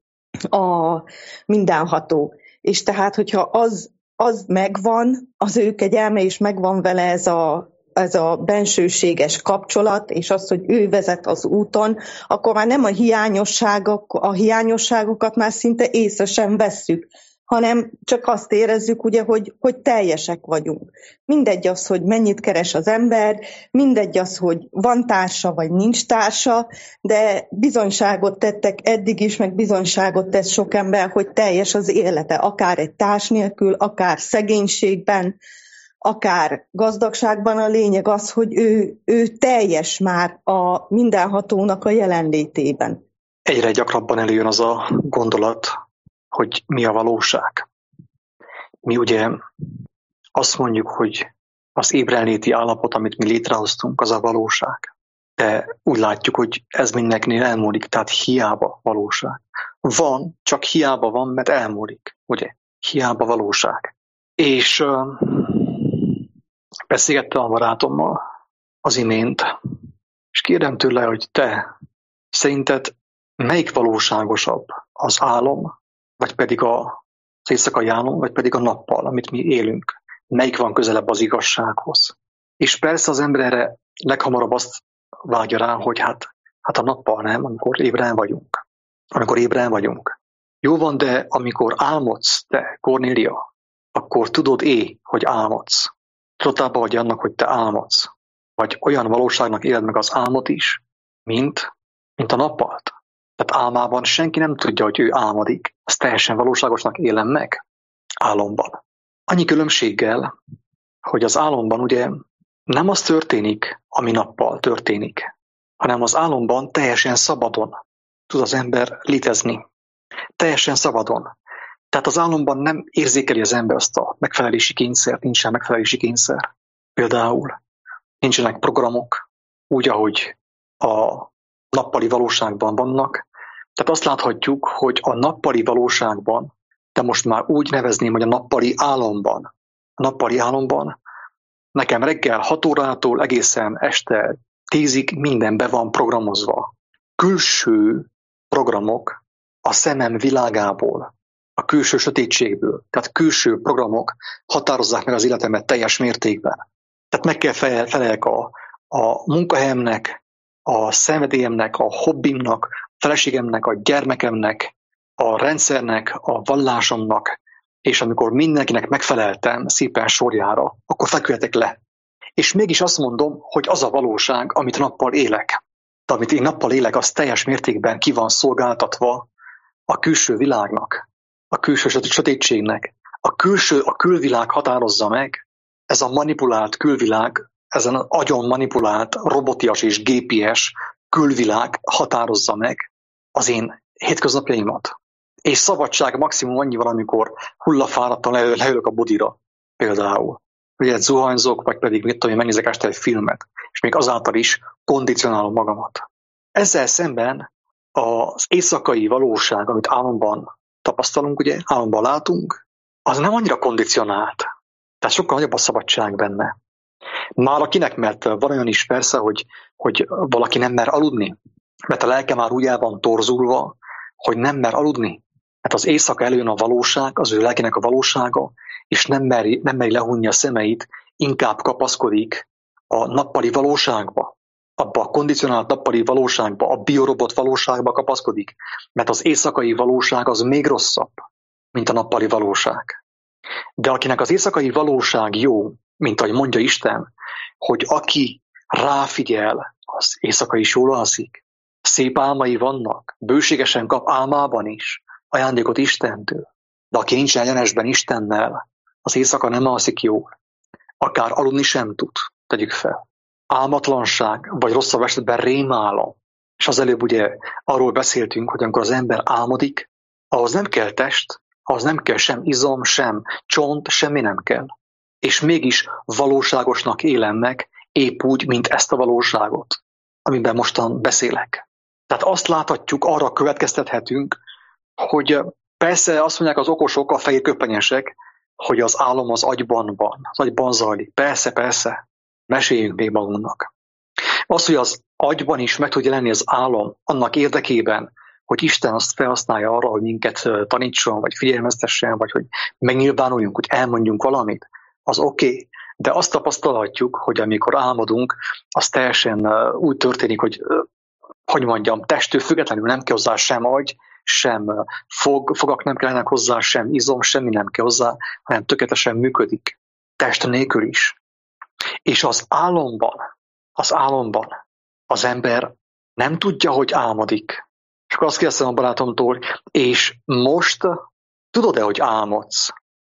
B: a mindenható. És tehát, hogyha az, az megvan, az ő kegyelme, és megvan vele ez a ez a bensőséges kapcsolat, és az, hogy ő vezet az úton, akkor már nem a hiányosságok, a hiányosságokat már szinte észre sem vesszük, hanem csak azt érezzük, ugye, hogy, hogy teljesek vagyunk. Mindegy az, hogy mennyit keres az ember, mindegy az, hogy van társa, vagy nincs társa, de bizonyságot tettek eddig is, meg bizonyságot tesz sok ember, hogy teljes az élete, akár egy társ nélkül, akár szegénységben, akár gazdagságban. A lényeg az, hogy ő, ő teljes már a mindenhatónak a jelenlétében.
C: Egyre gyakrabban előjön az a gondolat, hogy mi a valóság. Mi ugye azt mondjuk, hogy az ébrenléti állapot, amit mi létrehoztunk, az a valóság. De úgy látjuk, hogy ez mindenkinél elmúlik, tehát hiába valóság. Van, csak hiába van, mert elmúlik, ugye? Hiába valóság. És uh, beszélgettem a barátommal az imént, és kérdem tőle, hogy te szerinted melyik valóságosabb, az álom, vagy pedig a, az éjszakai álom, vagy pedig a nappal, amit mi élünk? Melyik van közelebb az igazsághoz? És persze az ember erre leghamarabb azt vágja rá, hogy hát, hát a nappal nem, amikor ébren vagyunk. Amikor ébren vagyunk. Jó van, de amikor álmodsz te, Kornélia, akkor tudod-é, hogy álmodsz. Tudatában vagy annak, hogy te álmodsz. Vagy olyan valóságnak éled meg az álmot is, mint, mint a nappalt. Tehát álmában senki nem tudja, hogy ő álmodik. Ezt teljesen valóságosnak élem meg álomban. Annyi különbséggel, hogy az álomban ugye nem az történik, ami nappal történik, hanem az álomban teljesen szabadon tud az ember létezni. Teljesen szabadon. Tehát az álomban nem érzékeli az ember azt a megfelelési kényszert, nincsen megfelelési kényszer. Például nincsenek programok, úgy, ahogy a nappali valóságban vannak. Tehát azt láthatjuk, hogy a nappali valóságban, de most már úgy nevezném, hogy a nappali álomban, a nappali álomban nekem reggel hat órától egészen este tízig minden be van programozva. Külső programok a szemem világából, a külső sötétségből, tehát külső programok határozzák meg az életemet teljes mértékben. Tehát meg kell feleljek a, a munkahelyemnek, a szenvedélyemnek, a hobbimnak, a feleségemnek, a gyermekemnek, a rendszernek, a vallásomnak, és amikor mindenkinek megfeleltem szépen sorjára, akkor feküdhetek le. És mégis azt mondom, hogy az a valóság, amit nappal élek. De amit én nappal élek, az teljes mértékben ki van szolgáltatva a külső világnak, a külső sötétségnek. A külső, a külvilág határozza meg, ez a manipulált külvilág, ezen az agyon manipulált, robotias és gépies külvilág határozza meg az én hétköznapjaimat. És szabadság maximum annyival, amikor hullafáradtan leülök a budira például. Ugye zuhanyzok, vagy pedig mit tudom, megnézek este egy filmet, és még azáltal is kondicionálom magamat. Ezzel szemben az éjszakai valóság, amit álomban tapasztalunk, ugye, álomban látunk, az nem annyira kondicionált. Tehát sokkal nagyobb a szabadság benne. Már akinek, mert van olyan is persze, hogy, hogy valaki nem mer aludni, mert a lelke már úgy el van torzulva, hogy nem mer aludni. Mert az éjszaka előjön a valóság, az ő lelkének a valósága, és nem meri, nem meri lehunni a szemeit, inkább kapaszkodik a nappali valóságba, abba a kondicionált nappali valóságba, a biorobot valóságba kapaszkodik, mert az éjszakai valóság az még rosszabb, mint a nappali valóság. De akinek az éjszakai valóság jó, mint ahogy mondja Isten, hogy aki ráfigyel, az éjszaka is jól alszik, szép álmai vannak, bőségesen kap álmában is ajándékot Istentől. De aki nincs egyenesben Istennel, az éjszaka nem alszik jól. Akár aludni sem tud, tegyük fel. álmatlanság, vagy rosszabb esetben rémálom. És az előbb ugye arról beszéltünk, hogy amikor az ember álmodik, ahhoz nem kell test, ahhoz nem kell sem izom, sem csont, semmi nem kell. És mégis valóságosnak élem meg, épp úgy, mint ezt a valóságot, amiben mostan beszélek. Tehát azt láthatjuk, arra következtethetünk, hogy persze azt mondják az okosok, a fehér köpenyesek, hogy az álom az agyban van, az agyban zajlik. Persze, persze, meséljünk még magunknak. Az, hogy az agyban is meg tud jelenni az álom annak érdekében, hogy Isten azt felhasználja arra, hogy minket tanítson, vagy figyelmeztessen, vagy hogy megnyilvánuljunk, hogy elmondjunk valamit, az oké. Okay. De azt tapasztalhatjuk, hogy amikor álmodunk, az teljesen úgy történik, hogy, hogy mondjam, testtől függetlenül nem kell hozzá sem agy, sem fog, fogak nem kellene hozzá, sem izom, semmi nem kell hozzá, hanem tökéletesen működik. Test nélkül is. És az álomban, az álomban az ember nem tudja, hogy álmodik. És akkor azt kérdeztem a barátomtól, és most tudod-e, hogy álmodsz?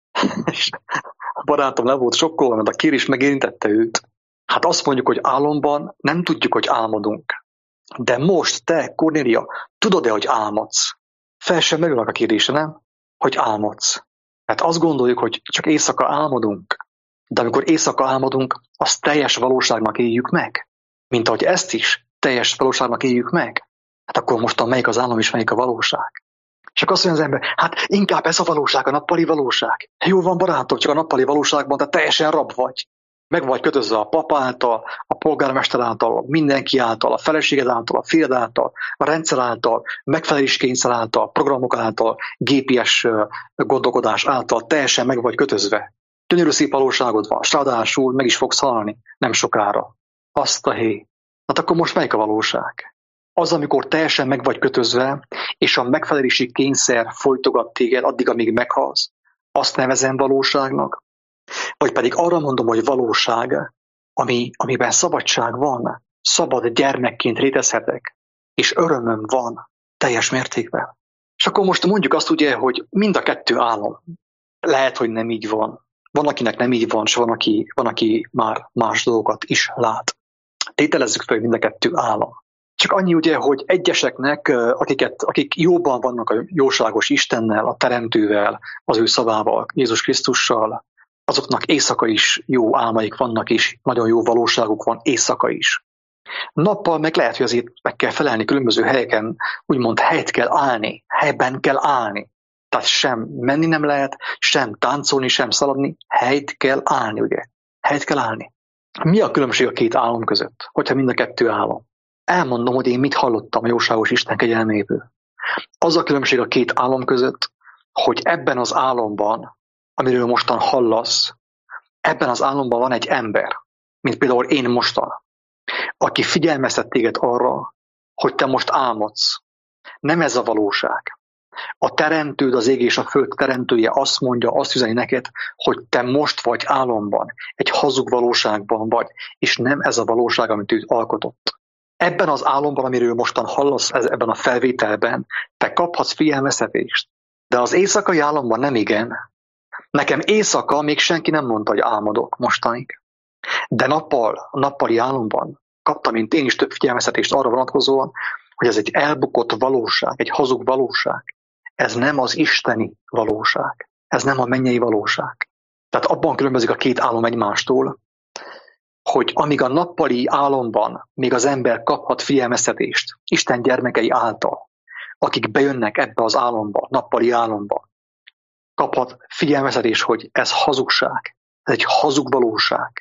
C: És a barátom le volt sokkolva, mert a kérés megérintette őt. Hát azt mondjuk, hogy álomban nem tudjuk, hogy álmodunk. De most te, Kornélia, tudod-e, hogy álmodsz? Fel sem merülnek a kérdése, nem? Hogy álmodsz. Hát azt gondoljuk, hogy csak éjszaka álmodunk. De amikor éjszaka álmodunk, azt teljes valóságnak éljük meg. Mint ahogy ezt is teljes valóságnak éljük meg. Hát akkor mostan melyik az álom és melyik a valóság? És akkor azt mondja az ember, hát inkább ez a valóság, a nappali valóság. Jó van, barátom, csak a nappali valóságban te teljesen rab vagy. Meg vagy kötözve a pap által, a polgármester által, mindenki által, a feleséged által, a fiad által, a rendszer által, megfeleléskényszer által, programok által, gé pé es gondolkodás által teljesen meg vagy kötözve. Gyönyörű szép valóságod van, s ráadásul meg is fogsz halni nem sokára. Azt a hé. Hát akkor most melyik a valóság? Az, amikor teljesen meg vagy kötözve, és a megfelelési kényszer folytogat téged addig, amíg meghalsz, azt nevezem valóságnak? Vagy pedig arra mondom, hogy valóság, ami, amiben szabadság van, szabad gyermekként létezhetek, és örömöm van teljes mértékben. És akkor most mondjuk azt ugye, hogy mind a kettő álom. Lehet, hogy nem így van. Van, akinek nem így van, és van, aki, van, aki már más dolgokat is lát. Tételezzük fel, hogy mind a kettő álom. Csak annyi ugye, hogy egyeseknek, akiket, akik jóban vannak a jóságos Istennel, a Teremtővel, az ő szavával, Jézus Krisztussal, azoknak éjszaka is jó álmaik vannak, és nagyon jó valóságuk van éjszaka is. Nappal meg lehet, hogy azért meg kell felelni különböző helyeken, úgymond helyt kell állni, helyben kell állni. Tehát sem menni nem lehet, sem táncolni, sem szaladni, helyt kell állni, ugye? Helyt kell állni. Mi a különbség a két álom között, hogyha mind a kettő álom? Elmondom, hogy én mit hallottam a jóságos Isten kegyelméből. Az a különbség a két álom között, hogy ebben az álomban, amiről mostan hallasz, ebben az álomban van egy ember, mint például én mostan, aki figyelmeztet téged arra, hogy te most álmodsz. Nem ez a valóság. A teremtőd, az ég és a föld teremtője azt mondja, azt üzeni neked, hogy te most vagy álomban, egy hazug valóságban vagy, és nem ez a valóság, amit ő alkotott. Ebben az álomban, amiről mostan hallasz, ebben a felvételben, te kaphatsz figyelmeztetést. De az éjszakai álomban nem igen. Nekem éjszaka még senki nem mondta, hogy álmodok mostanig. De nappal, a nappali álomban kaptam, mint én is több figyelmeztetést arra vonatkozóan, hogy ez egy elbukott valóság, egy hazug valóság. Ez nem az isteni valóság. Ez nem a mennyei valóság. Tehát abban különbözik a két álom egymástól, hogy amíg a nappali álomban még az ember kaphat figyelmeztetést Isten gyermekei által, akik bejönnek ebbe az álomba, nappali álomba, kaphat figyelmeztetést, hogy ez hazugság, ez egy hazug valóság,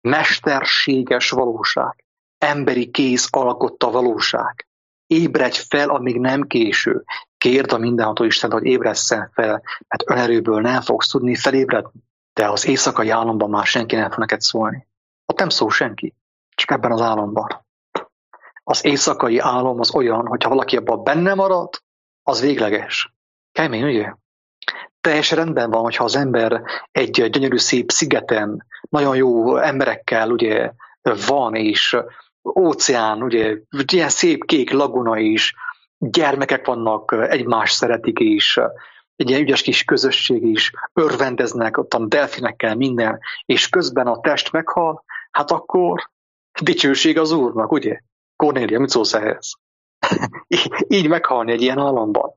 C: mesterséges valóság, emberi kéz alkotta valóság. Ébredj fel, amíg nem késő. Kérd a mindenható Istent, hogy ébresszen fel, mert önerőből nem fogsz tudni felébredni. De az éjszakai álomban már senki nem fog neked szólni. Ott nem szól senki, csak ebben az álomban. Az éjszakai álom az olyan, hogyha valaki abban benne marad, az végleges. Kemény, ugye? Teljes rendben van, hogyha az ember egy gyönyörű szép szigeten, nagyon jó emberekkel ugye van, és óceán, ugye ilyen szép kék laguna is, gyermekek vannak, egymást szeretik is, egy ilyen ügyes kis közösség is, örvendeznek, ott a delfinekkel minden, és közben a test meghal, hát akkor, Dicsőség az Úrnak, ugye? Kornélia, mit szólsz ehhez? Így meghalni egy ilyen államban.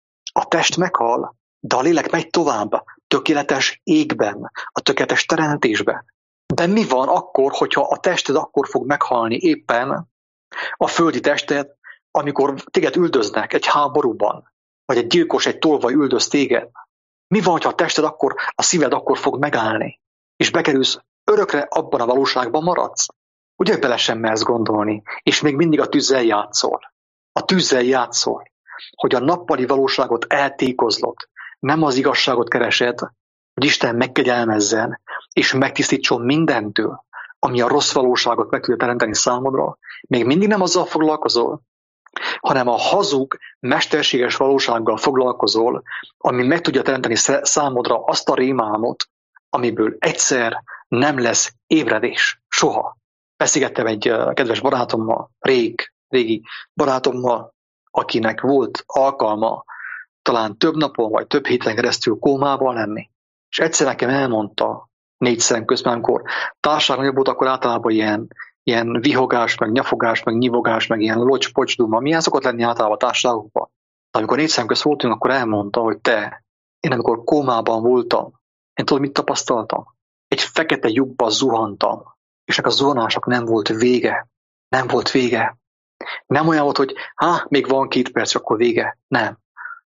C: A test meghal, de a lélek megy tovább, tökéletes égben, a tökéletes teremtésben. De mi van akkor, hogyha a tested akkor fog meghalni éppen, a földi tested, amikor téged üldöznek egy háborúban, vagy egy gyilkos, egy tolvaj üldöz téged? Mi van, ha a tested akkor, a szíved akkor fog megállni, és bekerülsz, örökre abban a valóságban maradsz? Ugye bele sem mersz gondolni, és még mindig a tűzzel játszol. A tűzzel játszol, hogy a nappali valóságot eltékozlod, nem az igazságot keresed, hogy Isten megkegyelmezzen, és megtisztítson mindentől, ami a rossz valóságot meg tudja teremteni számodra, még mindig nem azzal foglalkozol, hanem a hazug, mesterséges valósággal foglalkozol, ami meg tudja teremteni számodra azt a rémálmot, amiből egyszer nem lesz ébredés. Soha. Beszélgettem egy kedves barátommal, rég, régi barátommal, akinek volt alkalma talán több napon vagy több héten keresztül kómában lenni. És egyszer nekem elmondta, négy szem közben, amikor társaság nagyobb volt, akkor általában ilyen, ilyen vihogás, meg nyafogás, meg nyivogás, meg ilyen locs-pocsduma, milyen szokott lenni általában a társaságokban. De amikor négy szem közt voltunk, akkor elmondta, hogy te, én amikor kómában voltam, én tudod, mit tapasztaltam? Egy fekete lyukba zuhantam, és ennek a zuhanásnak nem volt vége. Nem volt vége. Nem olyan volt, hogy há, még van két perc, akkor vége. Nem.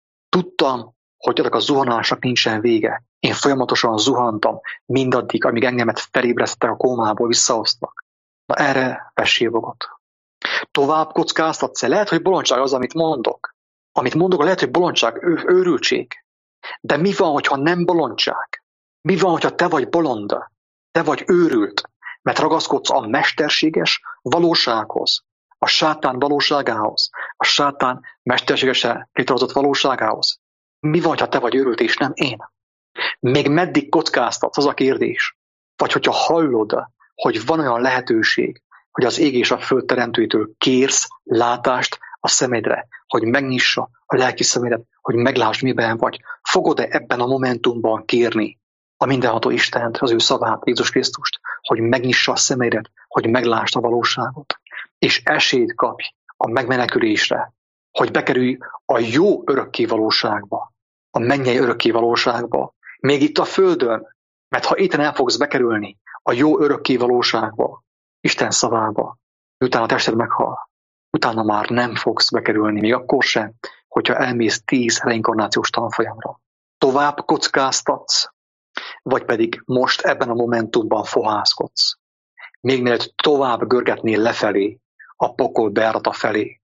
C: Tudtam, hogy ennek a zuhanásnak nincsen vége. Én folyamatosan zuhantam, mindaddig, amíg engemet felébresztettek a kómából, visszahoztak. Na erre vessél magat. Tovább kockáztatsz, lehet, hogy bolondság az, amit mondok. Amit mondok, lehet, hogy bolondság, ő, őrültség. De mi van, hogyha nem bolondság? Mi van, hogyha te vagy bolond? Te vagy őrült, mert ragaszkodsz a mesterséges valósághoz, a sátán valóságához, a sátán mesterségesen létrehozott valóságához. Mi van, ha te vagy őrült, és nem én? Még meddig kockáztatsz, az a kérdés? Vagy hogyha hallod, hogy van olyan lehetőség, hogy az ég és a föld teremtőjétől kérsz látást a szemedre, hogy megnyissa a lelki szemedet, hogy meglásd, miben vagy, fogod-e ebben a momentumban kérni a mindenható Istent, az ő szavát, Jézus Krisztust, hogy megnyissa a szemedet, hogy meglásd a valóságot, és esélyt kapj a megmenekülésre, hogy bekerülj a jó örökké valóságba, a mennyei örökké valóságba, még itt a földön, mert ha itt el fogsz bekerülni a jó örökké valóságba, Isten szavába, utána a tested meghal, utána már nem fogsz bekerülni, még akkor sem, hogyha elmész tíz reinkarnációs tanfolyamra. Tovább kockáztatsz, vagy pedig most ebben a momentumban fohászkodsz. Még mielőtt tovább görgetnél lefelé, a pokol beárata felé,